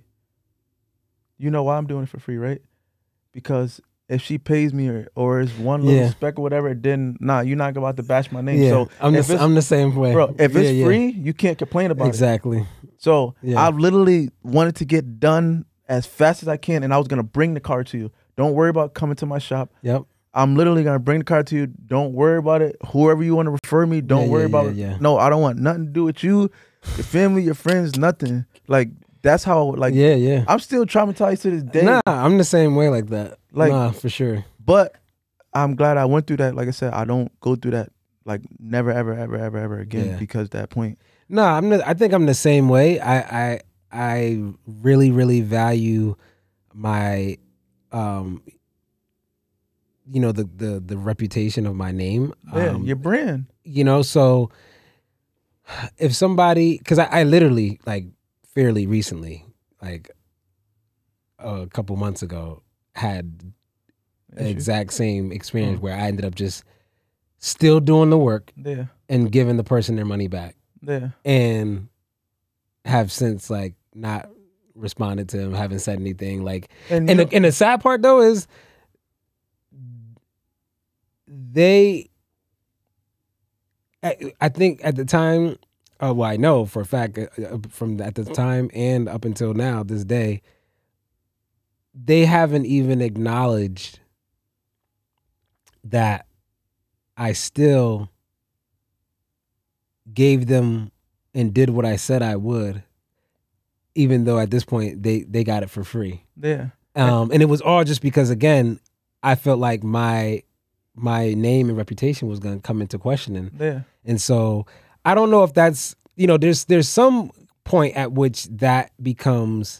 You know why I'm doing it for free, right? Because if she pays me or, or is one little Yeah. speck or whatever, then nah, you're not about to bash my name. Yeah. So I'm if the it's, I'm the same way, bro, if it's Yeah, yeah. free, you can't complain about it. Exactly. So Yeah. I literally wanted to get done as fast as I can, and I was gonna bring the car to you. Don't worry about coming to my shop. Yep. I'm literally gonna bring the car to you. Don't worry about it. Whoever you want to refer me, don't Yeah, worry yeah, about yeah, it. yeah. No, I don't want nothing to do with you, your family, your friends, nothing. Like that's how like yeah, yeah. I'm still traumatized to this day. Nah, I'm the same way like that. Like- nah, for sure. But I'm glad I went through that. Like I said, I don't go through that like never, ever, ever, ever, ever again Yeah. because that point. No, I'm. The, I think I'm the same way. I, I I really really value my, um, you know, the the the reputation of my name. Yeah, Um, your brand. you know, so if somebody, because I, I literally like fairly recently, like a couple months ago, had the Issue. exact same experience Mm. where I ended up just still doing the work Yeah, and giving the person their money back, yeah, and have since like not responded to him, haven't said anything. Like, and, and you the, and the sad part though is they, I, I think at the time, uh, well, I know for a fact uh, uh, from at the time and up until now, this day, they haven't even acknowledged that I still gave them and did what I said I would, even though at this point they they got it for free. yeah, Um, and it was all just because, again, I felt like my my name and reputation was going to come into questioning, yeah, and so I don't know if that's, you know, there's there's some point at which that becomes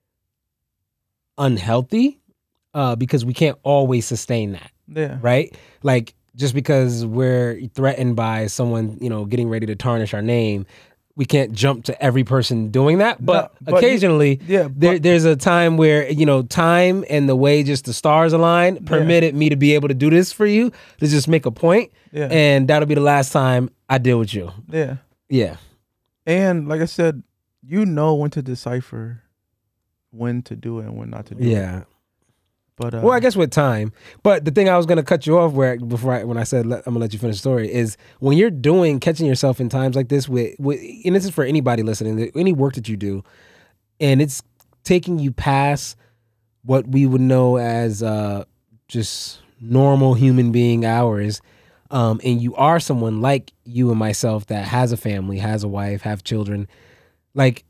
unhealthy, uh, because we can't always sustain that, yeah, right? Like just because we're threatened by someone, you know, getting ready to tarnish our name, we can't jump to every person doing that. But, No, but you- occasionally, yeah. there, but- there's a time where, you know, time and the way just the stars align permitted me to be able to do this for you, to just make a point, yeah, and that'll be the last time I deal with you. yeah. Yeah. And like I said, you know when to decipher when to do it and when not to do it. Yeah. But uh, well, I guess with time. But the thing I was going to cut you off where before I, when I said let, I'm gonna let you finish the story is when you're doing catching yourself in times like this with, with and this is for anybody listening, any work that you do, and it's taking you past what we would know as uh, just normal human being hours, um, and you are someone like you and myself that has a family, has a wife, have children, like.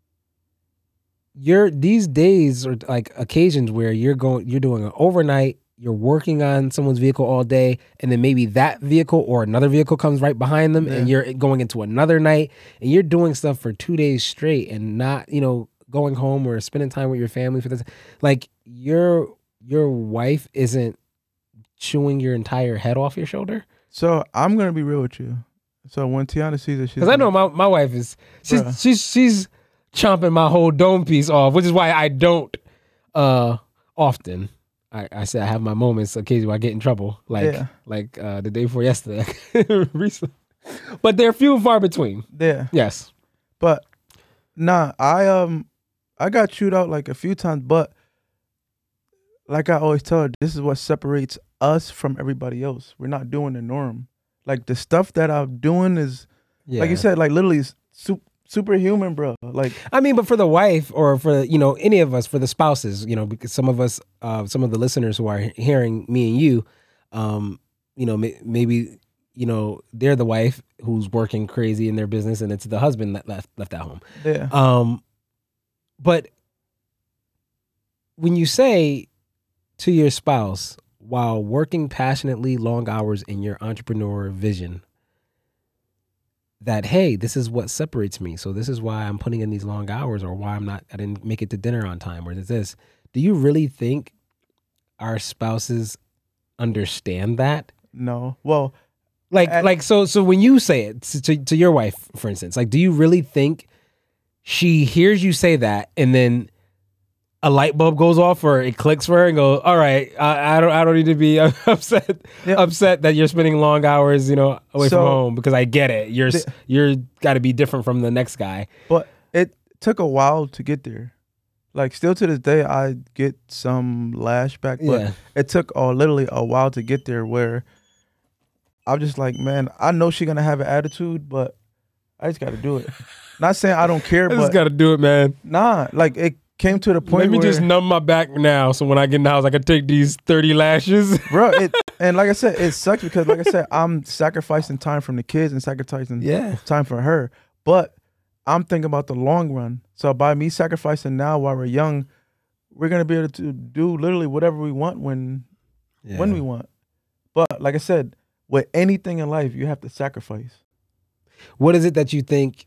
You're these days are like occasions where you're going, you're doing an overnight, you're working on someone's vehicle all day, and then maybe that vehicle or another vehicle comes right behind them, yeah. and you're going into another night, and you're doing stuff for two days straight, and not, you know, going home or spending time with your family for this. Like your your wife isn't chewing your entire head off your shoulder. So I'm gonna be real with you. So when Tiana sees it, she's because I know my my wife is she's Bruh. she's she's. chomping my whole dome piece off, which is why I don't uh often. I, I say I have my moments occasionally where I get in trouble, like yeah. like uh the day before yesterday, recently. But they're few and far between. Yeah. Yes. But nah, I um I got chewed out like a few times, but like I always tell her, this is what separates us from everybody else. We're not doing the norm. Like the stuff that I'm doing is yeah. like you said, like literally super superhuman, bro. Like, I mean, but for the wife or for, you know, any of us, for the spouses, you know, because some of us, uh, some of the listeners who are hearing me and you, um, you know, may, maybe, you know, they're the wife who's working crazy in their business and it's the husband that left, left at home. Yeah. Um, but when you say to your spouse, while working passionately long hours in your entrepreneur vision, that, hey, this is what separates me. So this is why I'm putting in these long hours, or why I'm not, I didn't make it to dinner on time, or this. Do you really think our spouses understand that? No. Well, like, at- like, so, so when you say it to, to, to your wife, for instance, like, do you really think she hears you say that and then a light bulb goes off or it clicks for her and go, all right, I, I don't, I don't need to be upset, yeah. upset that you're spending long hours, you know, away so, from home, because I get it. You're, the, you're got to be different from the next guy. But it took a while to get there. Like still to this day, I get some lashback, but yeah. it took uh, literally a while to get there where I'm just like, man, I know she's going to have an attitude, but I just got to do it. Not saying I don't care, I but just got to do it, man. Nah, like it came to the point Let me where, just numb my back now, so when I get in the house, I can take these thirty lashes. Bro, it, and like I said, it sucks because, like I said, I'm sacrificing time from the kids and sacrificing yeah. time for her. But I'm thinking about the long run. So by me sacrificing now while we're young, we're going to be able to do literally whatever we want when, yeah. when we want. But like I said, with anything in life, you have to sacrifice. What is it that you think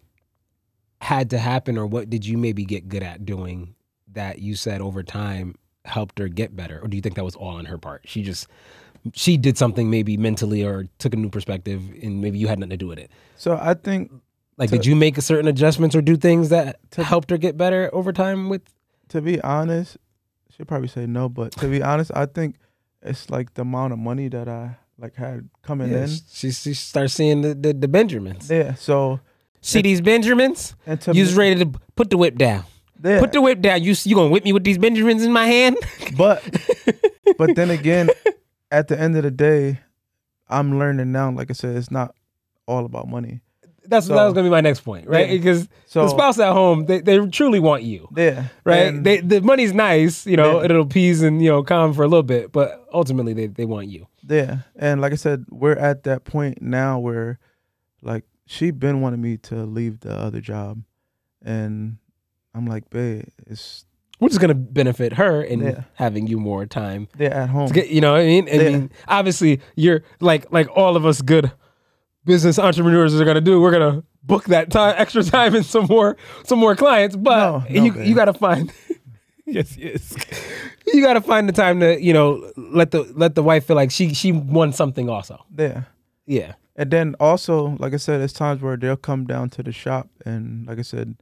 had to happen, or what did you maybe get good at doing that you said over time helped her get better? Or do you think that was all on her part? She just, she did something maybe mentally or took a new perspective and maybe you had nothing to do with it. So I think... Like, to, did you make certain adjustments or do things that to, helped her get better over time with? To be honest, she'll probably say no, but to be honest, I think it's like the amount of money that I like had coming yeah, in. She, she starts seeing the, the, the Benjamins. Yeah, so... See these Benjamins? You was ready to put the whip down. Yeah. Put the whip down. You you gonna whip me with these Benjamins in my hand? But but then again, at the end of the day, I'm learning now. Like I said, it's not all about money. That's so, that was gonna be my next point, right? Yeah. Because so, the spouse at home, they, they truly want you. Yeah. Right. And, they the money's nice, you know, yeah. it'll appease and you know calm for a little bit, but ultimately they they want you. Yeah. And like I said, we're at that point now where, like, she been wanting me to leave the other job, and I'm like, babe, it's which is gonna benefit her in yeah. having you more time. They're at home. To get, you know what I mean? I yeah. mean, obviously, you're like like all of us good business entrepreneurs are gonna do. We're gonna book that time, extra time, and some more some more clients. But no, no, you babe. you gotta find yes yes you gotta find the time to you know let the let the wife feel like she she won something also. Yeah, yeah. And then also, like I said, there's times where they'll come down to the shop and, like I said,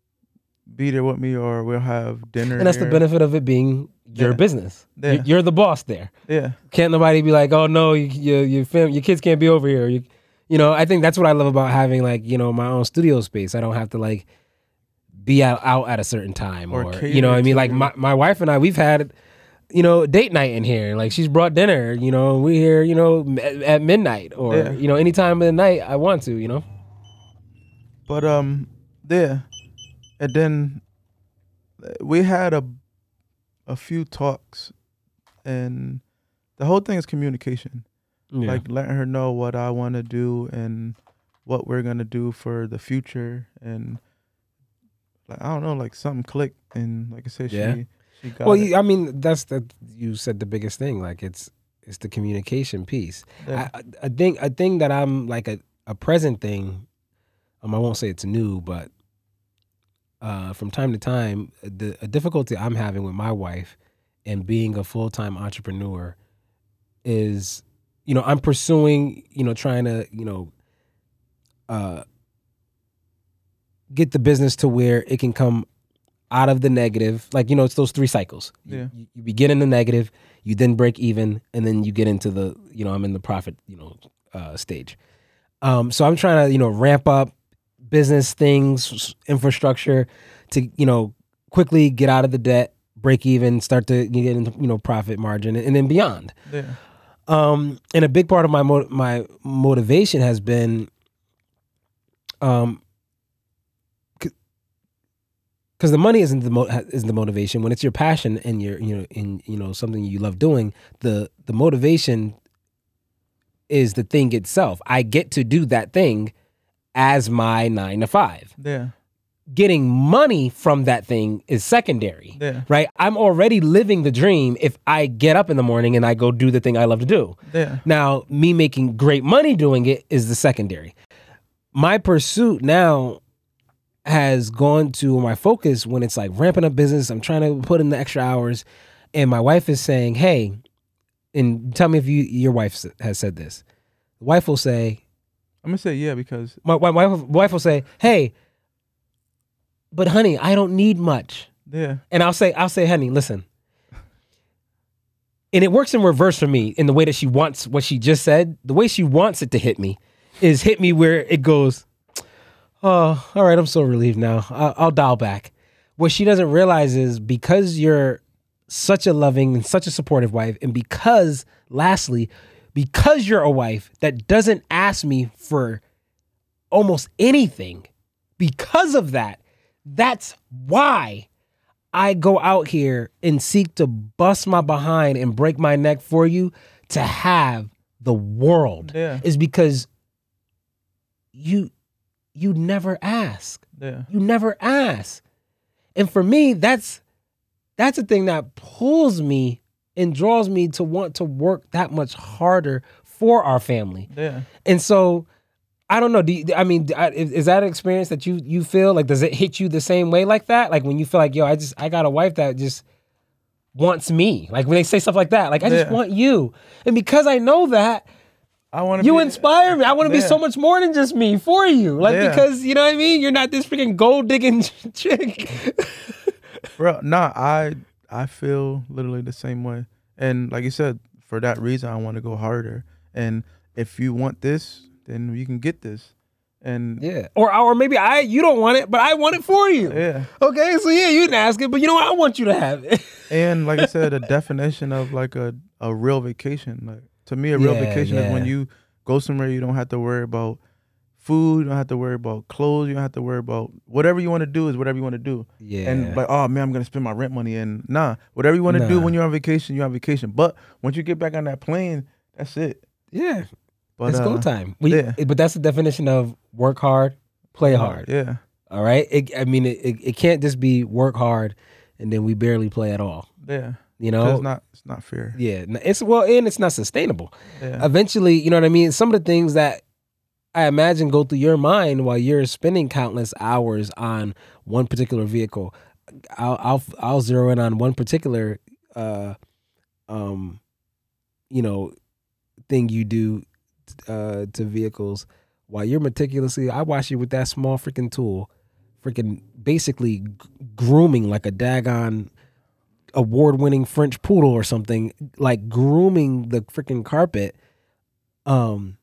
be there with me, or we'll have dinner. And that's there. the benefit of it being your yeah. business. Yeah. You're the boss there. Yeah. Can't nobody be like, oh no, you, you, your fam- your kids can't be over here. You, you know, I think that's what I love about having like you know my own studio space. I don't have to like be out, out at a certain time, or, or you know, what I mean, like my my wife and I, we've had you know, date night in here. Like she's brought dinner, you know, we here, you know, at, at midnight or, Yeah. you know, any time of the night I want to, you know. But um, yeah, and then we had a a few talks, and the whole thing is communication. Yeah. Like letting her know what I want to do and what we're gonna do for the future, and like I don't know, like something clicked, and like I said, Yeah. she she got well, it. you, I mean, that's the, you said the biggest thing, like it's, it's the communication piece. Yeah. I, I, I think, a thing that I'm like a, a present thing, um, I won't say it's new, but uh, from time to time, the a difficulty I'm having with my wife and being a full-time entrepreneur is, you know, I'm pursuing, you know, trying to, you know, uh, get the business to where it can come out of the negative. Like, you know, it's those three cycles. You, Yeah. you, you begin in the negative, you then break even, and then you get into the, you know, I'm in the profit, you know, uh, stage. Um, so I'm trying to, you know, ramp up business things, infrastructure to, you know, quickly get out of the debt, break even, start to get into, you know, profit margin and then beyond. Yeah. Um, and a big part of my mo- my motivation has been, um, because the money isn't the mo- isn't the motivation. When it's your passion and you're, you know, in, you know, something you love doing, the the motivation is the thing itself. I get to do that thing as my nine to five. Yeah. Getting money from that thing is secondary. Yeah. Right? I'm already living the dream if I get up in the morning and I go do the thing I love to do. Yeah. Now, me making great money doing it is the secondary. My pursuit now has gone to my focus when it's like ramping up business. I'm trying to put in the extra hours. And my wife is saying, hey, and tell me if you your wife s- has said this. The wife will say, I'm gonna say yeah because my, my wife, wife will say, hey, but honey, I don't need much. yeah. And I'll say, I'll say, honey, listen. And it works in reverse for me in the way that she wants what she just said. The way she wants it to hit me is hit me where it goes, oh, all right, I'm so relieved now. I'll, I'll dial back. What she doesn't realize is because you're such a loving and such a supportive wife, and because, lastly, because you're a wife that doesn't ask me for almost anything, because of that, that's why I go out here and seek to bust my behind and break my neck for you to have the world. Yeah. Is because you you never ask. Yeah. You never ask. And for me, that's that's a thing that pulls me and draws me to want to work that much harder for our family. Yeah. And so I don't know. Do you, I mean, is, is that an experience that you you feel like? Does it hit you the same way like that? Like when you feel like, yo, I just I got a wife that just wants me. Like when they say stuff like that, like I just Yeah. want you. And because I know that, I want to. you be, inspire me. I want to be Yeah. so much more than just me for you. Like Yeah. because you know what I mean. You're not this freaking gold digging chick. Bro, nah, I I feel literally the same way. And like you said, for that reason, I want to go harder. And if you want this, then you can get this. And Yeah. Or or maybe I you don't want it, but I want it for you. yeah. Okay, so yeah, you didn't ask it, but you know what? I want you to have it. And like I said, a definition of like a, a real vacation. Like to me, a real Yeah, vacation is when yeah. you go somewhere you don't have to worry about food, you don't have to worry about clothes, you don't have to worry about whatever you want to do is whatever you want to do. Yeah. And like, oh man, I'm gonna spend my rent money. And nah, whatever you want to do Nah. when you're on vacation, you're on vacation. But once you get back on that plane, that's it. yeah. But it's go uh, time. We, yeah. But that's the definition of work hard, play hard. Yeah. All right. It, I mean, it, it, it can't just be work hard and then we barely play at all. Yeah. You 'Cause know. It's not it's not fair. Yeah. It's well, and it's not sustainable. Yeah. Eventually, you know what I mean. Some of the things that I imagine go through your mind while you're spending countless hours on one particular vehicle. I'll I'll I'll zero in on one particular, uh, um, you know, thing you do uh, to vehicles while you're meticulously. I watch you with that small freaking tool, freaking basically g- grooming like a daggone award-winning French poodle or something, like grooming the freaking carpet. Um.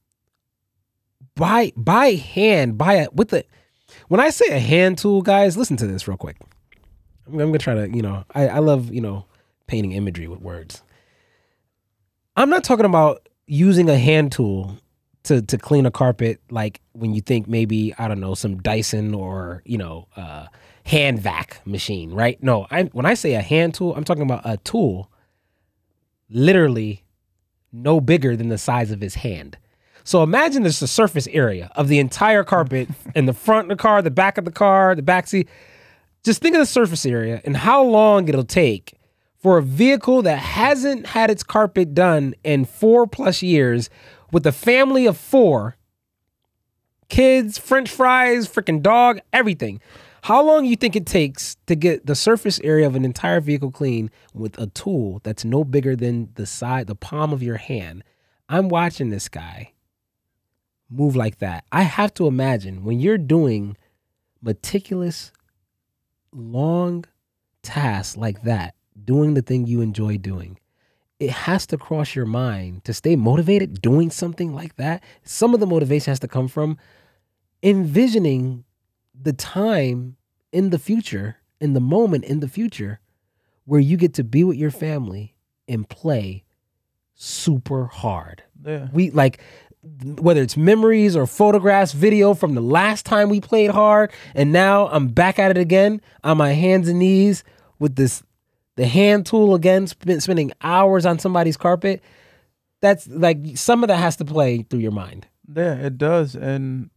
By by hand, by a with the when I say a hand tool, guys, listen to this real quick. I'm, I'm gonna try to, you know, I, I love, you know, painting imagery with words. I'm not talking about using a hand tool to to clean a carpet, like when you think maybe, I don't know, some Dyson or, you know, uh, hand vac machine, right? No, I when I say a hand tool, I'm talking about a tool literally no bigger than the size of his hand. So imagine there's the surface area of the entire carpet in the front of the car, the back of the car, the back seat. Just think of the surface area and how long it'll take for a vehicle that hasn't had its carpet done in four plus years with a family of four, kids, French fries, freaking dog, everything. How long you think it takes to get the surface area of an entire vehicle clean with a tool that's no bigger than the side, the palm of your hand? I'm watching this guy move like that. I have to imagine when you're doing meticulous, long tasks like that, doing the thing you enjoy doing, it has to cross your mind to stay motivated doing something like that. Some of the motivation has to come from envisioning the time in the future, in the moment in the future, where you get to be with your family and play super hard. Yeah. We like, whether it's memories or photographs, video from the last time we played hard, and now I'm back at it again on my hands and knees with this, the hand tool again, sp- spending hours on somebody's carpet. That's like, some of that has to play through your mind. Yeah, it does. And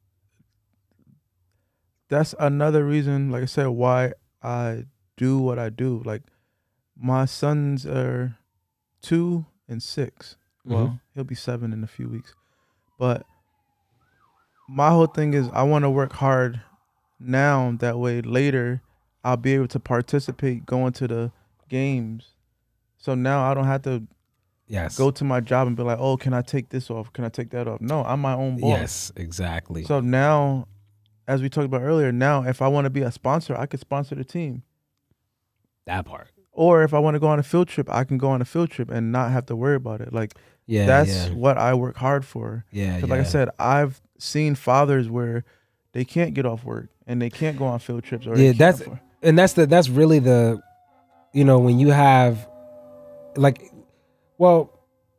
that's another reason, like I said, why I do what I do. Like, my sons are two and six. Well, Mhm. he'll be seven in a few weeks. But my whole thing is I want to work hard now. That way later I'll be able to participate, going to the games. So now I don't have to Yes. go to my job and be like, oh, can I take this off? Can I take that off? No, I'm my own boss. Yes, exactly. So now, as we talked about earlier, now if I want to be a sponsor, I could sponsor the team. That part. Or if I want to go on a field trip, I can go on a field trip and not have to worry about it. Like, Yeah, that's yeah. what I work hard for. Yeah, 'Cause yeah. like I said, I've seen fathers where they can't get off work and they can't go on field trips. Or they Yeah, can't that's afford- and that's the that's really the, you know, when you have, like, well,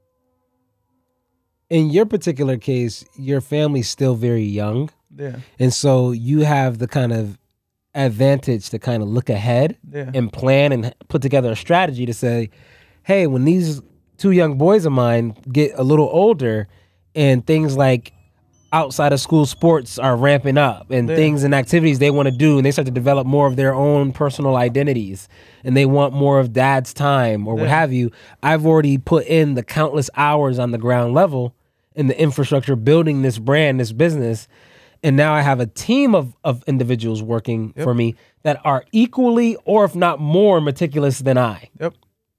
in your particular case, your family's still very young, yeah, and so you have the kind of advantage to kind of look ahead yeah, and plan and put together a strategy to say, hey, when these two young boys of mine get a little older and things like outside of school sports are ramping up and Yeah. things and activities they want to do, and they start to develop more of their own personal identities and they want more of dad's time or what Yeah. have you, I've already put in the countless hours on the ground level in the infrastructure building this brand, this business. And now I have a team of, of individuals working Yep. for me that are equally, or if not more, meticulous than I. yep.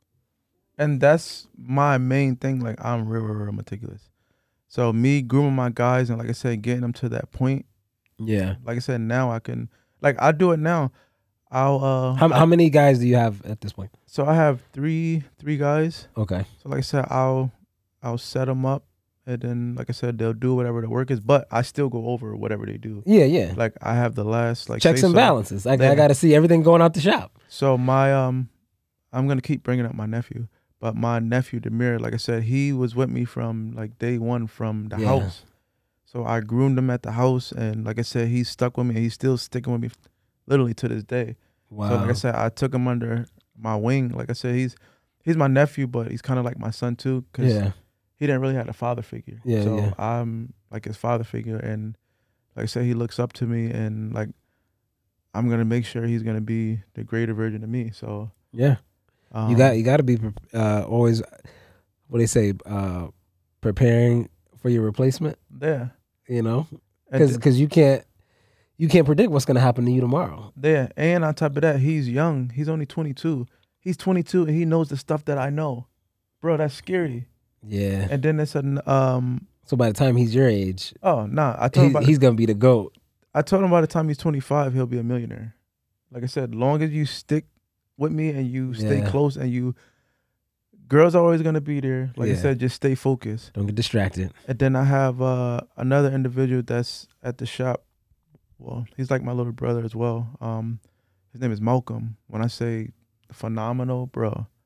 And that's my main thing. Like, I'm real, real, real meticulous. So me grooming my guys and, like I said, getting them to that point. Yeah. Like I said, now I can, like, I do it now. I'll uh. How, I- how many guys do you have at this point? so I have three three guys. Okay. So like I said, I'll I'll set them up, and then like I said, they'll do whatever the work is. But I still go over whatever they do. Yeah, yeah. Like, I have the last like Checks say and so. balances. I, I Yeah. got to see everything going out the shop. So my um, I'm gonna keep bringing up my nephew, but my nephew Demir, like I said, he was with me from like day one from the Yeah. house. So I groomed him at the house, and like I said, he's stuck with me. And he's still sticking with me, literally to this day. Wow. So like I said, I took him under my wing. Like I said, he's he's my nephew, but he's kind of like my son too, because yeah. he didn't really have a father figure. Yeah, so yeah. I'm like his father figure, and like I said, he looks up to me, and like I'm gonna make sure he's gonna be the greater version of me. So Yeah. um, You got you got to be uh, always, what do they say, uh, preparing for your replacement, there. you know? And Because th- because you can't you can't predict what's going to happen to you tomorrow. there, and on top of that, he's young. He's only twenty-two. He's twenty-two, and he knows the stuff that I know, bro. That's scary. Yeah. And then it's an um. So by the time he's your age, Oh nah, I told him he, about he's going to be the GOAT. I told him by the time he's twenty-five, he'll be a millionaire. Like I said, long as you stick with me and you stay Yeah. close and you, girls are always gonna be there. Like I Yeah. said, just stay focused. Don't get distracted. And then I have uh, another individual that's at the shop. Well, he's like my little brother as well. Um, his name is Malcolm. When I say phenomenal, bro,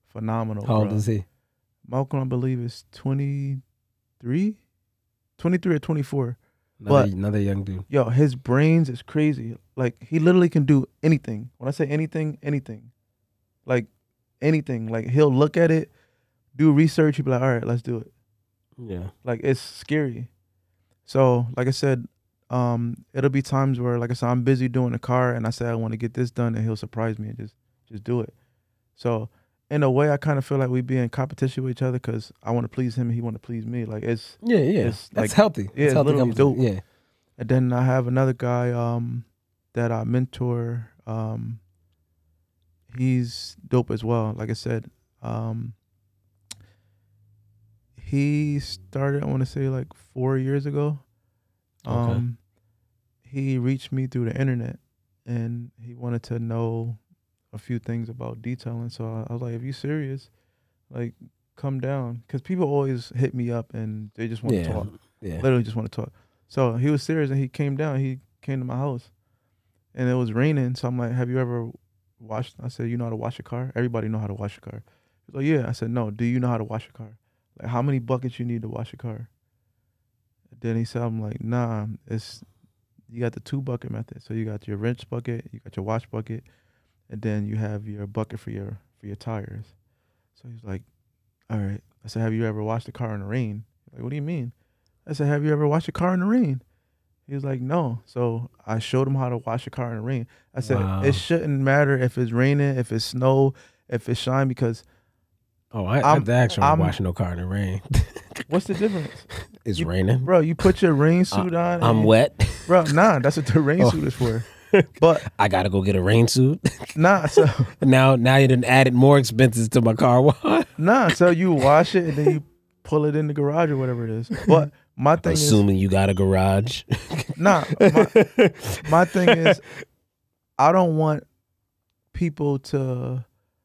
phenomenal. How old bro. is he? Malcolm, I believe, is twenty-three, twenty-three or twenty-four. Another, But- another young dude. Yo, his brains is crazy. Like, he literally can do anything. When I say anything, anything. Like, anything. Like, he'll look at it, do research, he'll be like, all right, let's do it. Yeah. Like, it's scary. So, like I said, um, it'll be times where, like I said, I'm busy doing the car, and I say I want to get this done, and he'll surprise me and just, just do it. So, in a way, I kind of feel like we be in competition with each other because I want to please him and he want to please me. Like, it's Yeah, yeah. It's That's like- healthy. yeah, It's it's healthy literally competition. dope. Yeah. And then I have another guy um, that I mentor. Um, he's dope as well. Like I said, um, he started, I want to say, like four years ago. Um, Okay. He reached me through the internet, and he wanted to know a few things about detailing. So I, I was like, if you serious, like, come down. Because people always hit me up, and they just want to Yeah. talk. Yeah. Literally just want to talk. So he was serious, and he came down. He came to my house, and it was raining. So I'm like, "Have you ever washed?" I said, "You know how to wash a car? Everybody know how to wash a car." He's like, "Yeah." I said, "No. Do you know how to wash a car? Like, how many buckets you need to wash a car?" Then he said, "I'm like, nah. It's you got the two bucket method. So you got your rinse bucket, you got your wash bucket, and then you have your bucket for your for your tires." So he's like, "All right." I said, "Have you ever washed a car in the rain?" He's like, "What do you mean?" I said, "Have you ever washed a car in the rain?" He was like, "No." So I showed him how to wash a car in the rain. I said, Wow. it shouldn't matter if it's raining, if it's snow, if it's shine, because Oh, I, I'm- I actually I'm- washing no car in the rain. what's the difference? It's You- raining. Bro, you put your rain suit on. I'm and- wet. Bro, nah, that's what the rain Oh. suit is for. But I gotta go get a rain suit. nah, so now, now you done added more expenses to my car wash. nah, so you wash it and then you pull it in the garage or whatever it is. But my thing is, Assuming you got a garage. nah, my, my thing is, I don't want people to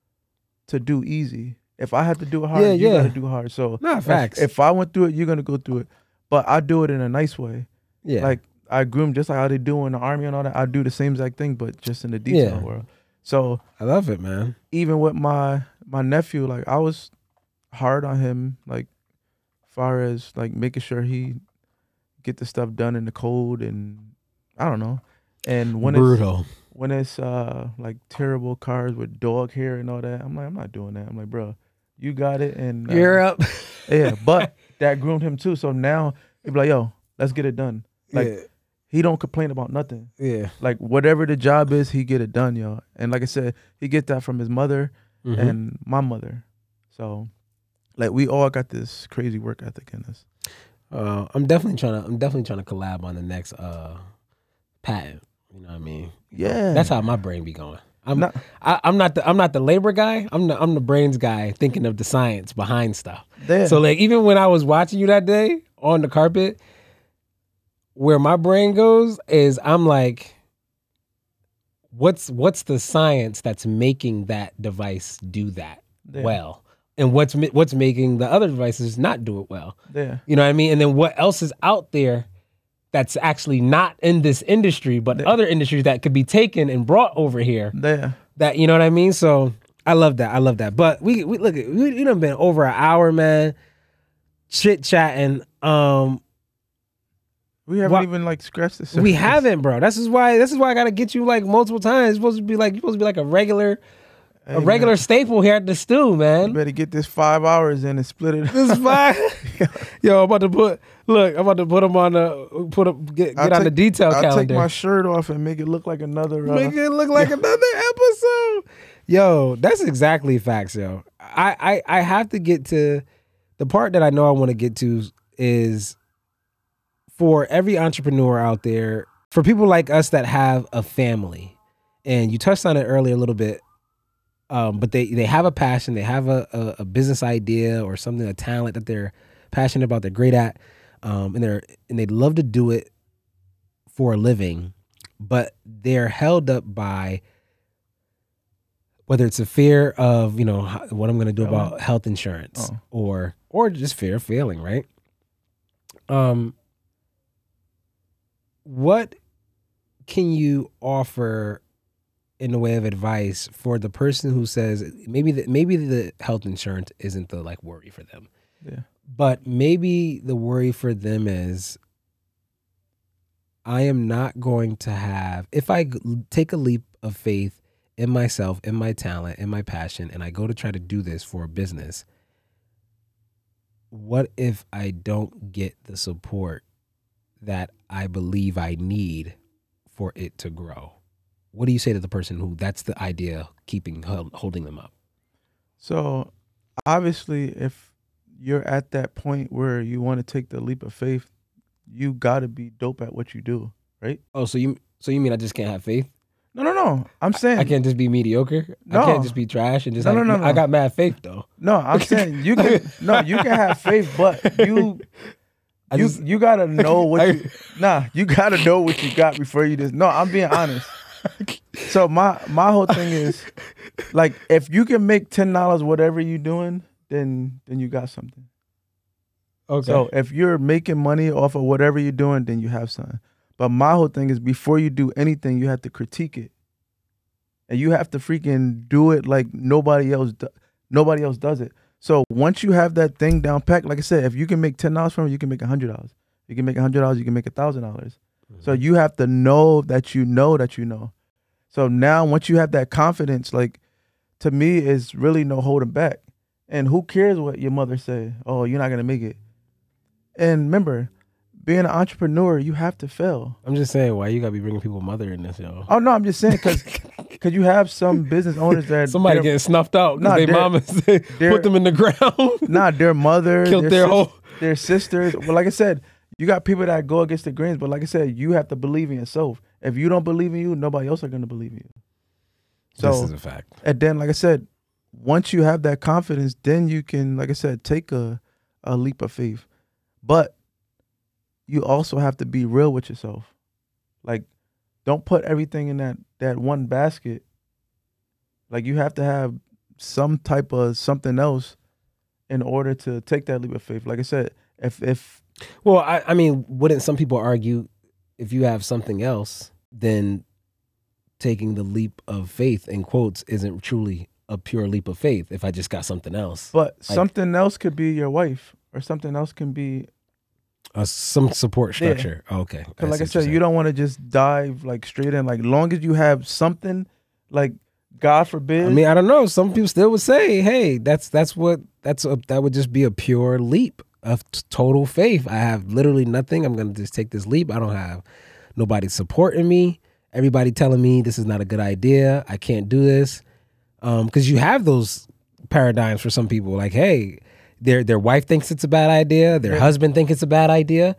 to do easy. If I have to do it hard, Yeah, you yeah. gotta do hard. So Nah, if- facts. If, I went through it, you're gonna go through it. But I do it in a nice way. Yeah. Like, I groom just like how they do in the army and all that. I do the same exact thing, but just in the detail Yeah. world. So I love it, man. even with my my nephew, like, I was hard on him, like, far as like making sure he get the stuff done in the code, and I don't know. And when it's Brutal. when it's uh like terrible cars with dog hair and all that, I'm like, I'm not doing that. I'm like, bro, you got it. And uh, You're up. yeah, but that groomed him too. So now he be like, yo, let's get it done. Like, yeah. he don't complain about nothing. Yeah. Like, whatever the job is, he get it done, yo. And like I said, he get that from his mother Mhm. and my mother. So, like, we all got this crazy work ethic in us. Uh, I'm definitely trying to. I'm definitely trying to collab on the next uh, patent. You know what I mean? Yeah, That's how my brain be going. I'm Nah. I, I'm not the I'm not the labor guy. I'm the I'm the brains guy thinking of the science behind stuff. there. So like even when I was watching you that day on the carpet, where my brain goes is I'm like, what's what's the science that's making that device do that there, well, and what's ma- what's making the other devices not do it well? there. You know what I mean? And then what else is out there that's actually not in this industry, but Yeah. other industries that could be taken and brought over here? There. That, you know what I mean? So I love that. I love that. But we we look at we, we done been over an hour, man, chit chatting. Um, We haven't Wha- even like scratched the we surface. haven't, bro. This is why. This is why I gotta get you like multiple times. It's supposed to be like you're supposed to be like a regular, Hey, a regular man, staple here at the stew, you man. better get this five hours in and split it. This is fine. Yo, I'm about to put. Look, I'm about to put them on the put up get, I'll get on the take- detail I'll calendar. take my shirt off and make it look like another. Uh, Make it look like another episode. Yo, that's exactly facts, yo. I, I I have to get to the part that I know I want to get to is for every entrepreneur out there, for people like us that have a family, and you touched on it earlier a little bit, um, but they they have a passion, they have a, a, a business idea or something, a talent that they're passionate about, they're great at, um, and they're and they'd love to do it for a living, but they're held up by whether it's a fear of, you know, h- what I'm going to do Failing? about health insurance Oh. or or just fear of failing, right? Um what can you offer in the way of advice for the person who says maybe the, maybe the health insurance isn't the like worry for them, Yeah. but maybe the worry for them is I am not going to have, if I g- take a leap of faith in myself, in my talent, in my passion, and I go to try to do this for a business, what if I don't get the support that I believe I need for it to grow? What do you say to the person who that's the idea keeping hel- holding them up? So obviously, if you're at that point where you want to take the leap of faith, you got to be dope at what you do, right? Oh, so you so you mean I just can't have faith? No, no, no. I'm saying I can't just be mediocre. No. I can't just be trash and just No, have, no, no, I no. got mad faith though. No, I'm saying you can. No, you can have faith, but you, I you, just- you gotta know what I- you. Nah, you gotta know what you got before you just. No, I'm being honest. So my my whole thing is, like, if you can make ten dollars whatever you doing, then then you got something. Okay. So if you're making money off of whatever you're doing, then you have something. But my whole thing is, before you do anything, you have to critique it, and you have to freaking do it like nobody else. Do, nobody else does it. So once you have that thing down packed, like I said, if you can make ten dollars from it, you can make a hundred dollars. You can make a hundred dollars. You can make a thousand dollars. So you have to know that you know that you know. So now, once you have that confidence, like, to me, is really no holding back. And who cares what your mother say? Oh, you're not gonna make it. And remember, being an entrepreneur, you have to fail. I'm just saying, why you gotta be bringing people mother in this, yo? Oh no, I'm just saying because because you have some business owners that Somebody their- getting snuffed out because Nah, they they're- mamas they're- put them in the ground, nah, their mother killed their sis- whole. their sisters. Well, like I said, you got people that go against the grains, but like I said, you have to believe in yourself. If you don't believe in you, nobody else are gonna believe in you. So This is a fact. and then, like I said, once you have that confidence, then you can, like I said, take a, a leap of faith. But you also have to be real with yourself. Like, don't put everything in that, that one basket. Like, you have to have some type of something else in order to take that leap of faith. Like I said, if if Well, I, I mean, wouldn't some people argue if you have something else, then taking the leap of faith in quotes isn't truly a pure leap of faith if I just got something else? but something else could be your wife, or something else can be. Uh, some support Yeah. structure. Okay. Because like I said, you don't want to just dive like straight in. Like, long as you have something, like, God forbid. I mean, I don't know. Some people still would say, "Hey, that's that's what that's a, that would just be a pure leap of t- total faith. I have literally nothing. I'm gonna just take this leap. I don't have nobody supporting me. Everybody telling me this is not a good idea. I can't do this." Um, because you have those paradigms for some people. Like, hey, their their wife thinks it's a bad idea. Their Yeah. husband thinks it's a bad idea,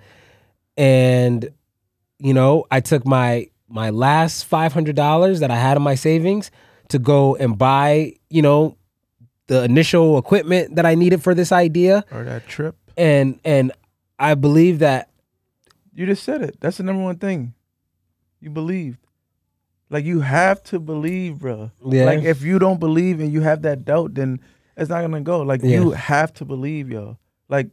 and you know, I took my my last five hundred dollars that I had in my savings to go and buy, you know, the initial equipment that I needed for this idea. or that trip. And and I believe that You just said it. That's the number one thing. You believed. Like, you have to believe, bro. Yeah. Like, if you don't believe and you have that doubt, then it's not gonna go. Like, you Yeah. have to believe, yo. Like,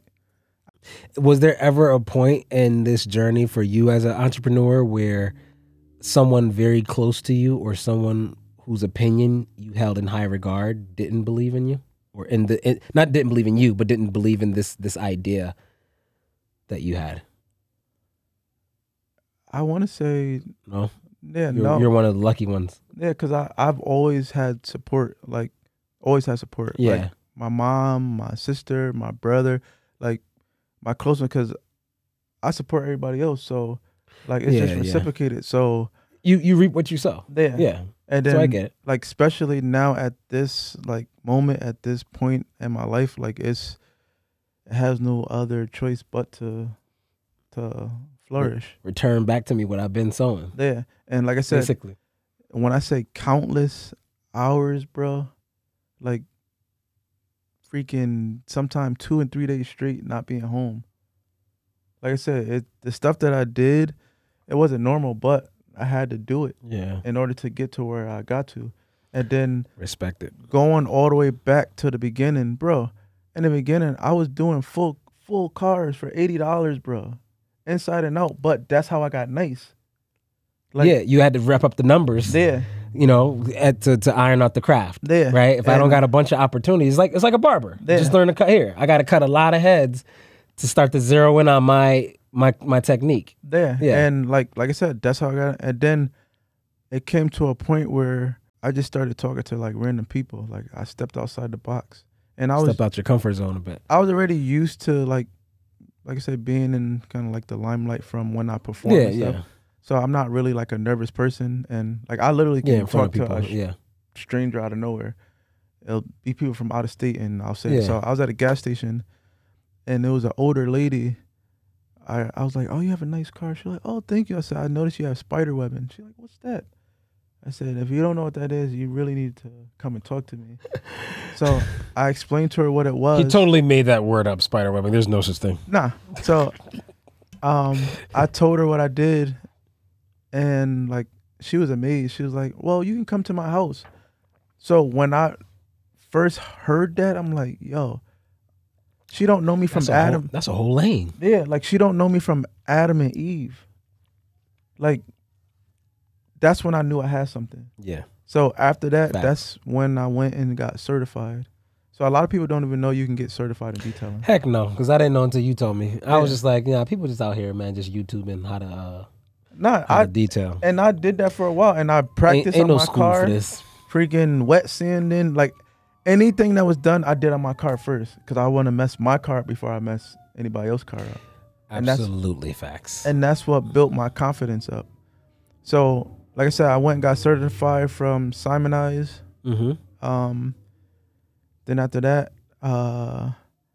was there ever a point in this journey for you as an entrepreneur where someone very close to you or someone whose opinion you held in high regard didn't believe in you? Or in the in, not didn't believe in you, but didn't believe in this this idea that you had? I want to say, No? yeah, You're, no, you're one of the lucky ones. yeah, because I I've always had support. Like, always had support. Yeah. Like, my mom, my sister, my brother, like, my close one, because I support everybody else. So, like, it's Yeah, just yeah. reciprocated. So, You you reap what you sow. yeah. Yeah. And then, So I get it. like, especially now at this, like, moment, at this point in my life, like, it's, it has no other choice but to, to flourish. Return back to me what I've been sowing. Yeah. And like I said, Basically. when I say countless hours, bro, like, freaking sometime two and three days straight not being home. Like I said, it the stuff that I did, it wasn't normal, but I had to do it Yeah. in order to get to where I got to. And then Respect it. going all the way back to the beginning, bro. In the beginning, I was doing full full cars for eighty dollars, bro, inside and out. But that's how I got nice. Like, yeah, you had to wrap up the numbers. yeah. you know, at, to to iron out the craft. Yeah. Right. If I don't And- got a bunch of opportunities, like it's like a barber. Yeah. Just learn to cut here. I got to cut a lot of heads to start to zero in on my my my technique. There. Yeah. And like like I said, that's how I got it. And then it came to a point where I just started talking to like random people. Like I stepped outside the box. And I was Step out your comfort zone a bit. I was already used to like like I said, being in kind of like the limelight from when I perform Yeah, and stuff. yeah. So I'm not really like a nervous person, and like I literally Yeah, can in front talk of to people. a Yeah. stranger out of nowhere. It'll be people from out of state, and I'll say. Yeah. So I was at a gas station, and there was an older lady. I I was like, "Oh, you have a nice car." She's like, "Oh, thank you." I said, "I noticed you have spider webbing." She's like, "What's that?" I said, "If you don't know what that is, you really need to come and talk to me." So I explained to her what it was. He totally made that word up, spider webbing. There's no such thing. Nah. So um I told her what I did, and like she was amazed. She was like, "Well, you can come to my house." So when I first heard that, I'm like, "Yo, she don't know me from That's a Adam." Whole, that's a whole lane. Yeah, like she don't know me from Adam and Eve. Like that's when I knew I had something. Yeah. So after that, Facts. that's when I went and got certified. So a lot of people don't even know you can get certified in detailing. Heck no, because I didn't know until you told me. I was Yeah. just like, yeah, people just out here, man, just YouTubing how to uh, Nah, how I to detail. and I did that for a while, and I Ain't, practiced ain't on no my school car. for this. Freaking wet sanding, like anything that was done, I did on my car first because I want to mess my car up before I mess anybody else's car up, And that's- Absolutely facts. and that's what built my confidence up. So, like I said, I went and got certified from Simonize. Mm-hmm. Um, then after that, uh,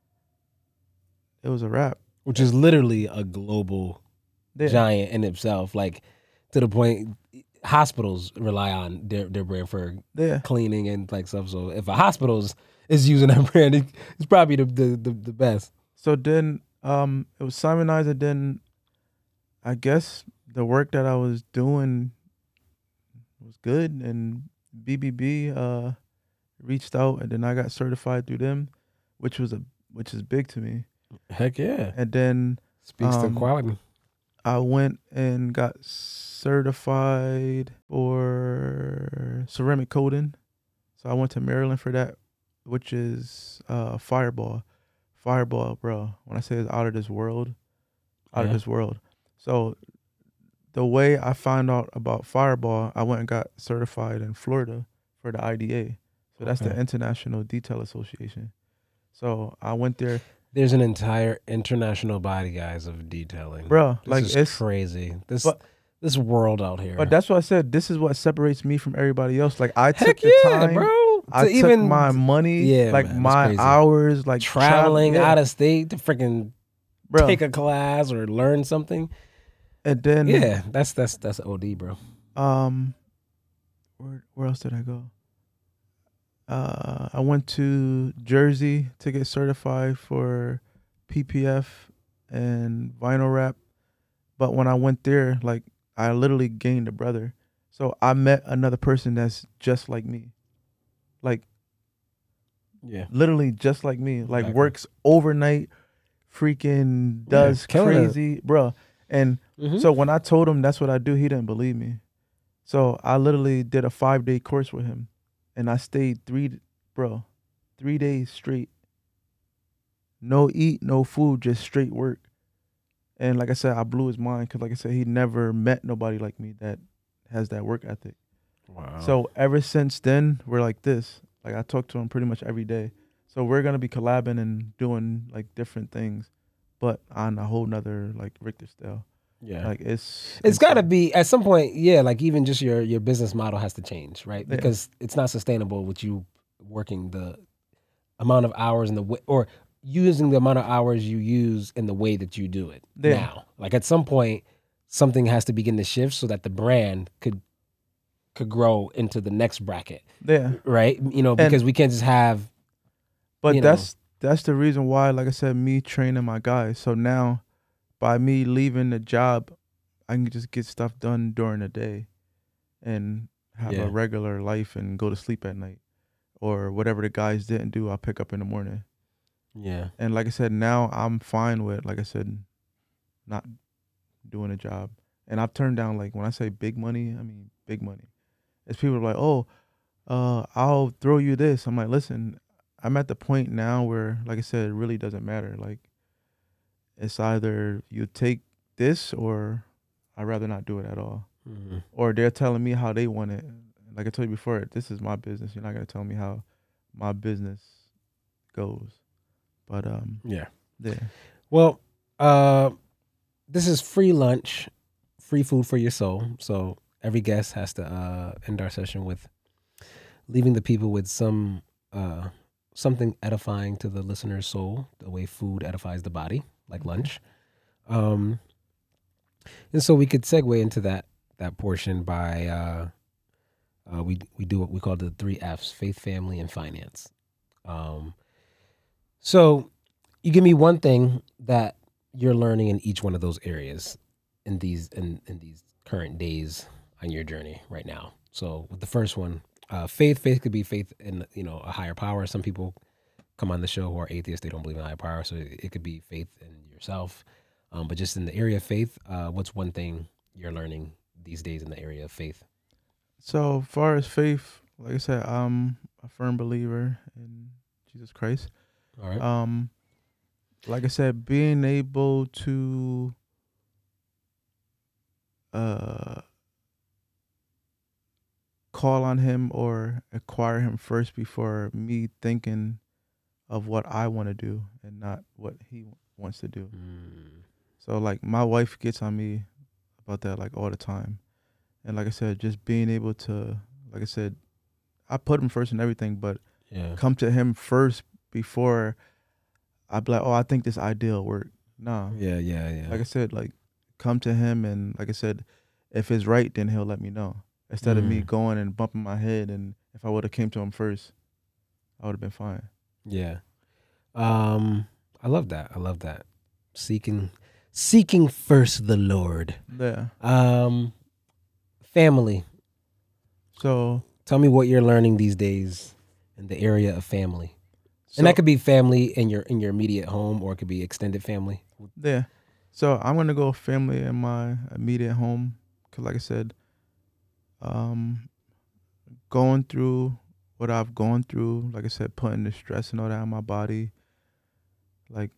it was a wrap. Which is literally a global Yeah. giant in itself. Like to the point, hospitals rely on their, their brand for Yeah. cleaning and like stuff. So if a hospital is, is using that brand, it- it's probably the, the, the, the best. So then um, it was Simonize, and then I guess the work that I was doing was good, and B B B uh, reached out, and then I got certified through them, which was a which is big to me. Heck yeah. And then Speaks Um, to quality. I went and got certified for ceramic coating. So I went to Maryland for that, which is uh, Fireball. Fireball, bro. When I say it's out of this world, out Yeah. of this world. So the way I found out about Fireball, I went and got certified in Florida for the I D A. So that's Okay. the International Detail Association. So I went there, There's an entire international body, guys, of detailing. bro. This Like is it's crazy. This but- this world out here. But that's what I said. This is what separates me from everybody else. Like I Heck took the yeah, time, bro. I to took even my money, Yeah, like man, that's my crazy. hours, like traveling travel, yeah, out of state to freaking bro. take a class or learn something. And then Yeah, that's that's that's O D, bro. um, where where else did I go? Uh, I went to Jersey to get certified for P P F and vinyl wrap. But when I went there, like I literally gained a brother. So I met another person that's just like me. Like Yeah. literally just like me. Like Exactly. works overnight, freaking does killing it. crazy, bro. And Mhm. so when I told him that's what I do, he didn't believe me. So I literally did a five day course with him, and I stayed three, bro, three days straight. No eat, no food, just straight work. And like I said, I blew his mind because, like I said, he never met nobody like me that has that work ethic. Wow. So ever since then, we're like this. Like I talk to him pretty much every day. So we're gonna be collabing and doing like different things, but on a whole nother like Richter scale. yeah. Like it's It's got to insane. be at some point, yeah. Like even just your your business model has to change, right? Yeah. Because it's not sustainable with you working the amount of hours and the way, or using the amount of hours you use in the way that you do it Yeah. now. Like at some point, something has to begin to shift so that the brand could could grow into the next bracket, Yeah. right? You know, because we can't just have But you know. that's that's the reason why, like I said, me training my guys. So now by me leaving the job, I can just get stuff done during the day and have Yeah. a regular life and go to sleep at night. Or whatever the guys didn't do, I'll pick up in the morning. yeah. And like I said, now I'm fine with, like I said, not doing a job. And I've turned down, like when I say big money, I mean big money. is people are like, oh, uh, I'll throw you this. I'm like, listen, I'm at the point now where, like I said, it really doesn't matter. Like, it's either you take this or I'd rather not do it at all. Mm-hmm. Or they're telling me how they want it. Like I told you before, this is my business. You're not going to tell me how my business goes. But, um, Yeah. yeah. Well, uh, this is free lunch, free food for your soul. So every guest has to uh, end our session with leaving the people with some uh, something edifying to the listener's soul, the way food edifies the body, like lunch. Um, and so we could segue into that that portion by uh, uh, we we do what we call the three F's: faith, family, and finance. Um, so you give me one thing that you're learning in each one of those areas in these in, in these current days on your journey right now. So with the first one, uh, faith, faith could be faith in, you know, a higher power. Some people come on the show who are atheists, they don't believe in a higher power. So it, it could be faith in yourself. Um, but just in the area of faith, uh, what's one thing you're learning these days in the area of faith? So far as faith, like I said, I'm a firm believer in Jesus Christ. All right. Um, like I said, being able to uh, call on him or acquire him first before me thinking of what I want to do and not what he wants to do. Mm. So like my wife gets on me about that like all the time. And like I said, just being able to, like I said, I put him first in everything, but Yeah. come to him first before I be like, oh, I think this idea will work. Nah. Yeah, yeah, yeah. Like I said, like come to him, and like I said, if it's right, then he'll let me know. Instead of me Mm. going and bumping my head, and if I would have came to him first, I would have been fine. Yeah. Um, I love that. I love that. Seeking seeking first the Lord. Yeah. Um family. So Tell me what you're learning these days in the area of family. so And that could be family in your in your immediate home, or it could be extended family. yeah. So I'm gonna go family in my immediate home, cause like I said, um, going through what I've gone through, like I said, putting the stress and all that on my body, like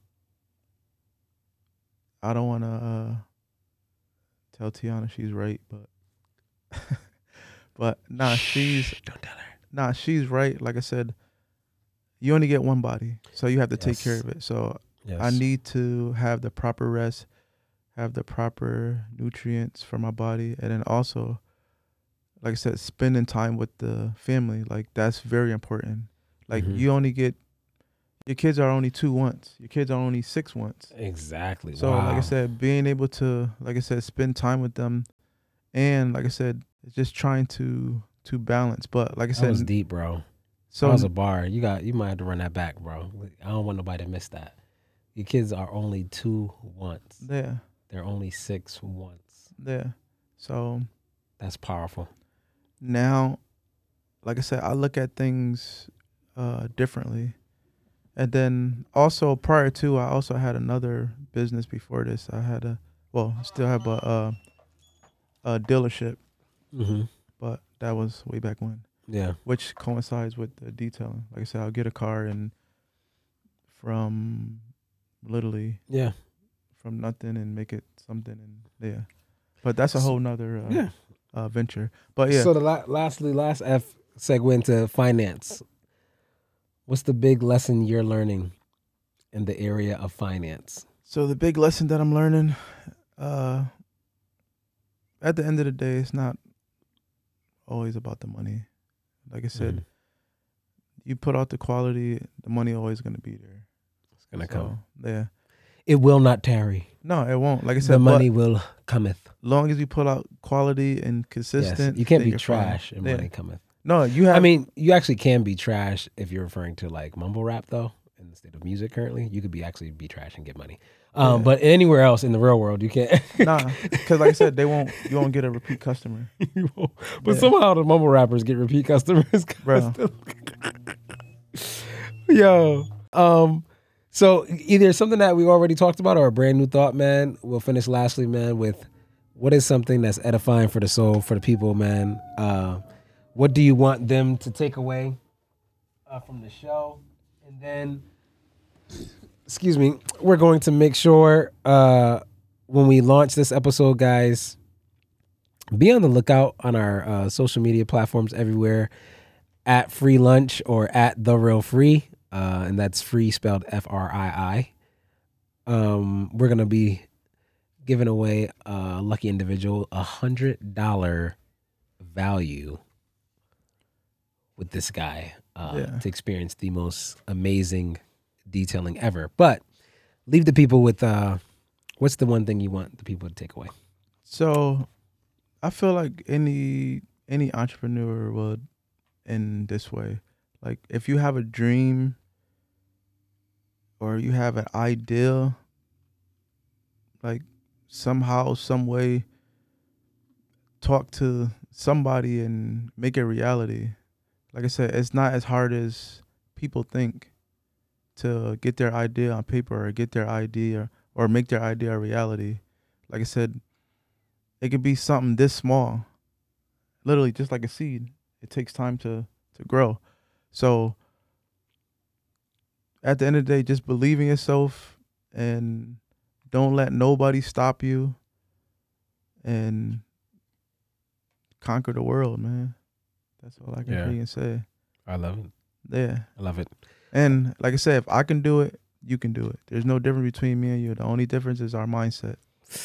I don't wanna uh, tell Tiana she's right, but but nah, she's Don't tell her. nah, she's right. Like I said, you only get one body, so you have to take care Yes. of it. So Yes. I need to have the proper rest, have the proper nutrients for my body, and then also, like I said, spending time with the family. Like that's very important. Like Mhm. you only get, your kids are only two once. Your kids are only six once. Exactly. So wow. like I said, being able to, like I said, spend time with them, and like I said, just trying to to balance. But like I that said, was deep, bro. so that was a bar. You got you might have to run that back, bro. I don't want nobody to miss that. Your kids are only two once. yeah, They're only six once. yeah. So That's powerful. now, like I said, I look at things uh, differently. And then also prior to, I also had another business before this. I had a, well, I still have a, a, a dealership, Mm-hmm. but that was way back when, Yeah. which coincides with the detailing. Like I said, I'll get a car and from literally Yeah. from nothing and make it something. And yeah, but that's a whole nother uh, Yeah. uh, venture. But yeah, So the la- lastly, last F segue into finance. What's the big lesson you're learning in the area of finance? So the big lesson that I'm learning, uh, at the end of the day, it's not always about the money. Like I said, Mhm. you put out the quality, the money always going to be there. It's gonna So, come. Yeah. It will not tarry. No, it won't. Like I said, The money but will cometh. long as you put out quality and consistent, Yes. You can't then be you're fine. trash and Yeah. money cometh. No, you have. I mean, you actually can be trash if you're referring to like mumble rap, though. In the state of music currently, you could be actually be trash and get money. Um, Yeah. But anywhere else in the real world, you can't. nah, because like I said, they won't. You won't get a repeat customer, You won't. But Yeah. somehow the mumble rappers get repeat customers. bro. Yo, um, so either something that we already talked about or a brand new thought, man. We'll finish lastly, man, with what is something that's edifying for the soul, for the people, man. Uh, what do you want them to take away uh, from the show? And then, excuse me, we're going to make sure uh, when we launch this episode, guys, be on the lookout on our uh, social media platforms everywhere at Free Lunch or at The Real Free. Uh, and that's free spelled F R I I. Um, we're going to be giving away a lucky individual a one hundred dollars value with this guy uh, Yeah. to experience the most amazing detailing ever. But leave the people with, uh, what's the one thing you want the people to take away? So I feel like any any entrepreneur would in this way. Like if you have a dream or you have an idea, like somehow, some way, talk to somebody and make it reality. Like I said, it's not as hard as people think to get their idea on paper or get their idea or make their idea a reality. Like I said, it could be something this small, literally just like a seed. It takes time to, to grow. So at the end of the day, just believe in yourself and don't let nobody stop you and conquer the world, man. That's all I can Yeah. really say. I love it. Yeah. I love it. And like I said, if I can do it, you can do it. There's no difference between me and you. The only difference is our mindset.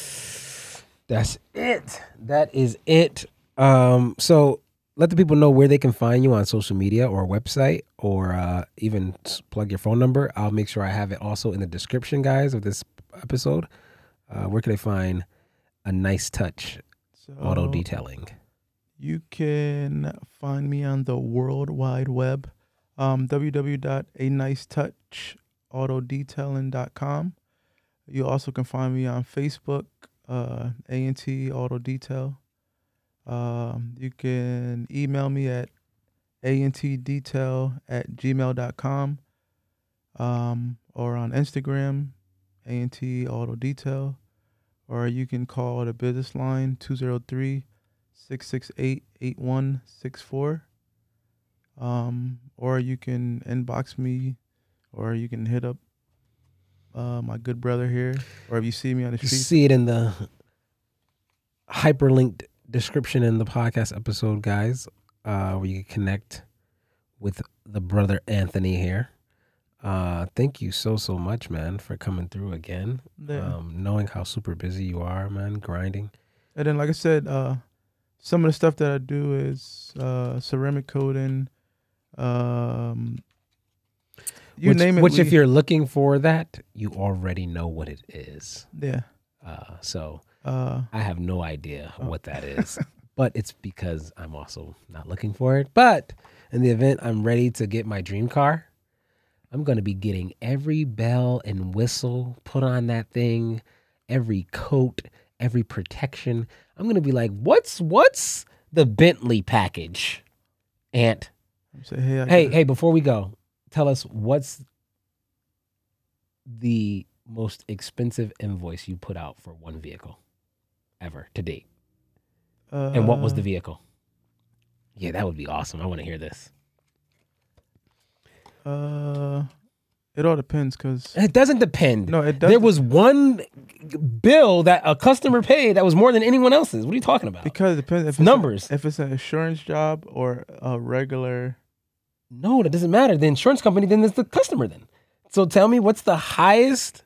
That's it. That is it. Um, so let the people know where they can find you on social media or website, or uh, even s- plug your phone number. I'll make sure I have it also in the description, guys, of this episode. Uh, where can they find A Nice Touch So Auto Detailing? you can find me on the World Wide Web, um, w w w dot a nice touch auto detailing dot com. You also can find me on Facebook, uh, A and T Auto Detail. Um, you can email me at a n t detail at gmail dot com, um, or on Instagram, A and T Auto Detail, or you can call the business line two zero three, six six eight, eight one six four. Um, or you can inbox me, or you can hit up uh, my good brother here, or if you see me on the You street. see it in the hyperlinked description in the podcast episode, guys, uh, where you can connect with the brother Anthony here. Uh, thank you so, so much, man, for coming through again. Yeah. Um, knowing how super busy you are, man, grinding. And then, like I said, uh, some of the stuff that I do is uh, ceramic coating. Um, you which, name it. Which, we- if you're looking for that, you already know what it is. yeah. Uh, so Uh, I have no idea Oh. what that is, but it's because I'm also not looking for it. But in the event I'm ready to get my dream car, I'm going to be getting every bell and whistle put on that thing, every coat, every protection. I'm going to be like, what's what's the Bentley package? Ant. say hey. I Hey, got- hey, before we go, tell us what's the most expensive invoice you put out for one vehicle ever to date? Uh, And what was the vehicle? Yeah, that would be awesome. I want to hear this. Uh, it all depends, cause It doesn't depend. no, it does. There was one bill that a customer paid that was more than anyone else's. What are you talking about? because it depends if it's Numbers. A, if it's an insurance job or a regular. No, that doesn't matter. The insurance company then is the customer then. So tell me, what's the highest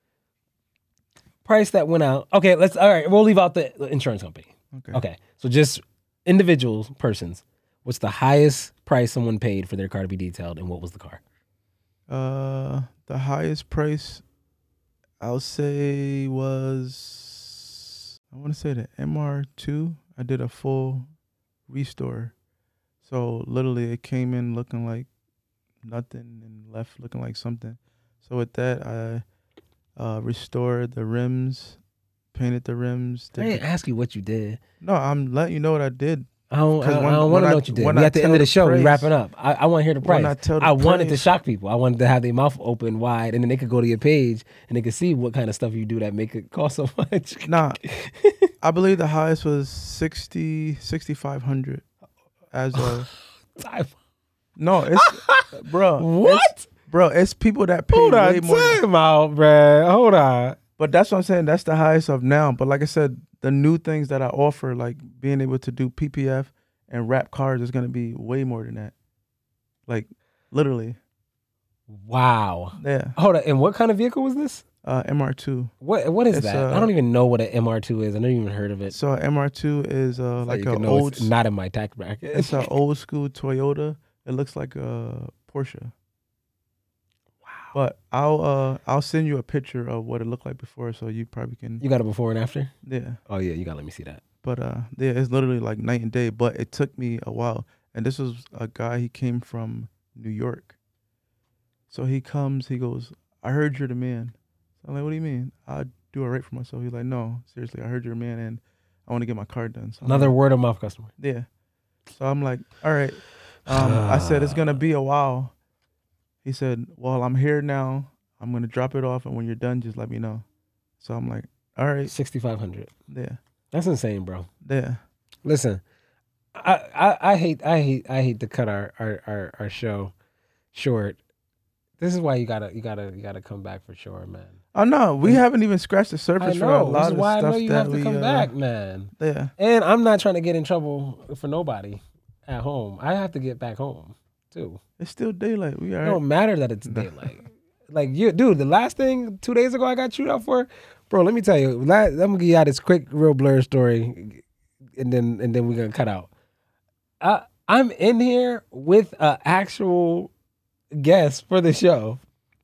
price that went out? Okay, let's, all right, we'll leave out the the insurance company. Okay. Okay, so just individuals, persons. What's the highest price someone paid for their car to be detailed, and what was the car? Uh, the highest price I'll say was, I want to say the M R two. I did a full restore, so literally it came in looking like nothing and left looking like something. So with that, I uh, restored the rims, painted the rims. I did didn't the- ask you what you did. no, I'm letting you know what I did. I don't, I 'Cause don't, when- I don't when want to I- know what you did. when We I at the end tell of the the show. We price- wrapping up. I, I want to hear the price. When I tell the I wanted to price- shock people. I wanted to have their mouth open wide, and then they could go to your page and they could see what kind of stuff you do that make it cost so much. Nah, I believe the highest was sixty, sixty-five hundred. as a Time. no, it's bro. What? It's, bro, it's people that pay Hold way on, more. than- time out, bruh. Hold on. But that's what I'm saying. That's the highest of now. But like I said, the new things that I offer, like being able to do P P F and wrap cars, is gonna be way more than that. Like literally, Wow. yeah. Hold on. And what kind of vehicle was this? Uh, M R two. What What is It's, that? uh, I don't even know what an M R two is. I never even heard of it. So M R two is uh, So like you can an know old. it's not in my tax bracket. It's an old school Toyota. It looks like a Porsche. Wow. But I'll uh I'll send you a picture of what it looked like before, so you probably can. You got a before and after? Yeah. Oh yeah, you gotta let me see that. But uh, yeah, it's literally like night and day. But it took me a while. And this was a guy. He came from New York. So he comes. He goes, "I heard you're the man." So I'm like, "What do you mean? I do it right for myself." He's like, "No, seriously, I heard you're a man, and I want to get my car done." So I'm Another like, word of mouth customer. yeah. So I'm like, "All right." Um, I said it's gonna be a while. He said, "Well, I'm here now. I'm gonna drop it off, and when you're done, just let me know." So I'm like, "All right." sixty-five hundred. Yeah. That's insane, bro. Yeah. Listen, I, I, I hate I hate I hate to cut our, our, our, our show short. This is why you gotta you gotta you gotta come back for sure, man. Oh no, we haven't even scratched the I surface for a know. This lot is of why I stuff know you that have to we. come uh, back, man. Yeah. And I'm not trying to get in trouble for nobody at home. I have to get back home too. It's still daylight. We It are. don't matter that it's daylight. Like you, dude. The last thing two days ago I got chewed out for, bro. Let me tell you. la- I'm gonna give y'all this quick, real blur story, and then and then we're gonna cut out. I I'm in here with an actual guest for the show,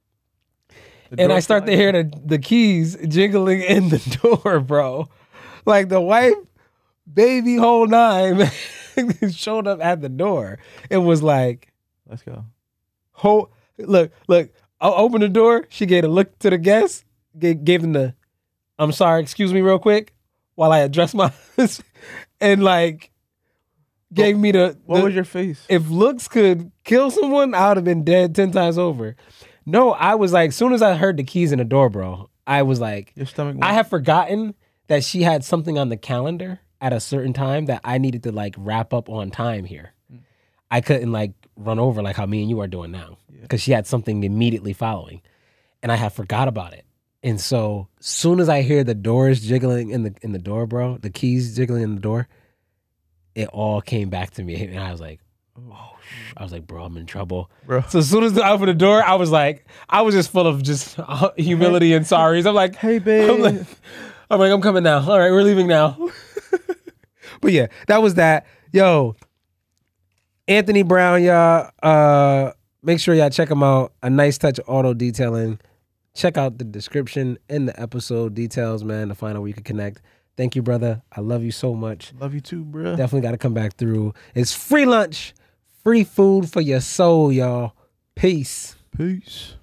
and I start to hear the the keys jingling in the door, bro. Like the wife, baby, whole nine showed up at the door. It was like. Let's go. Whole, look, look, I'll open the door. She gave a look to the guests, gave, gave them the, I'm sorry, excuse me real quick, while I address my, and like, gave me the, What the- was your face? if looks could kill someone, I would have been dead ten times over. No, I was like, soon as I heard the keys in the door, bro, I was like, Your stomach. I went- have forgotten that she had something on the calendar at a certain time that I needed to like wrap up on time here. I couldn't like run over like how me and you are doing now because she had something immediately following, and I had forgot about it. And so, soon as I hear the doors jiggling in the in the door, bro, the keys jiggling in the door, it all came back to me, and I was like, "Oh, sh-. I was like, bro, I'm in trouble." Bro. So as soon as I opened the door, I was like, I was just full of just humility and sorries. I'm like, Hey, babe. I'm like, I'm like, I'm coming now. All right, we're leaving now. But yeah, that was that. Yo, Anthony Brown, y'all. Uh, make sure y'all check him out. A Nice Touch Auto Detailing. Check out the description in the episode details, man, to find out where you can connect. Thank you, brother. I love you so much. Love you too, bro. Definitely got to come back through. It's free lunch, free food for your soul, y'all. Peace. Peace.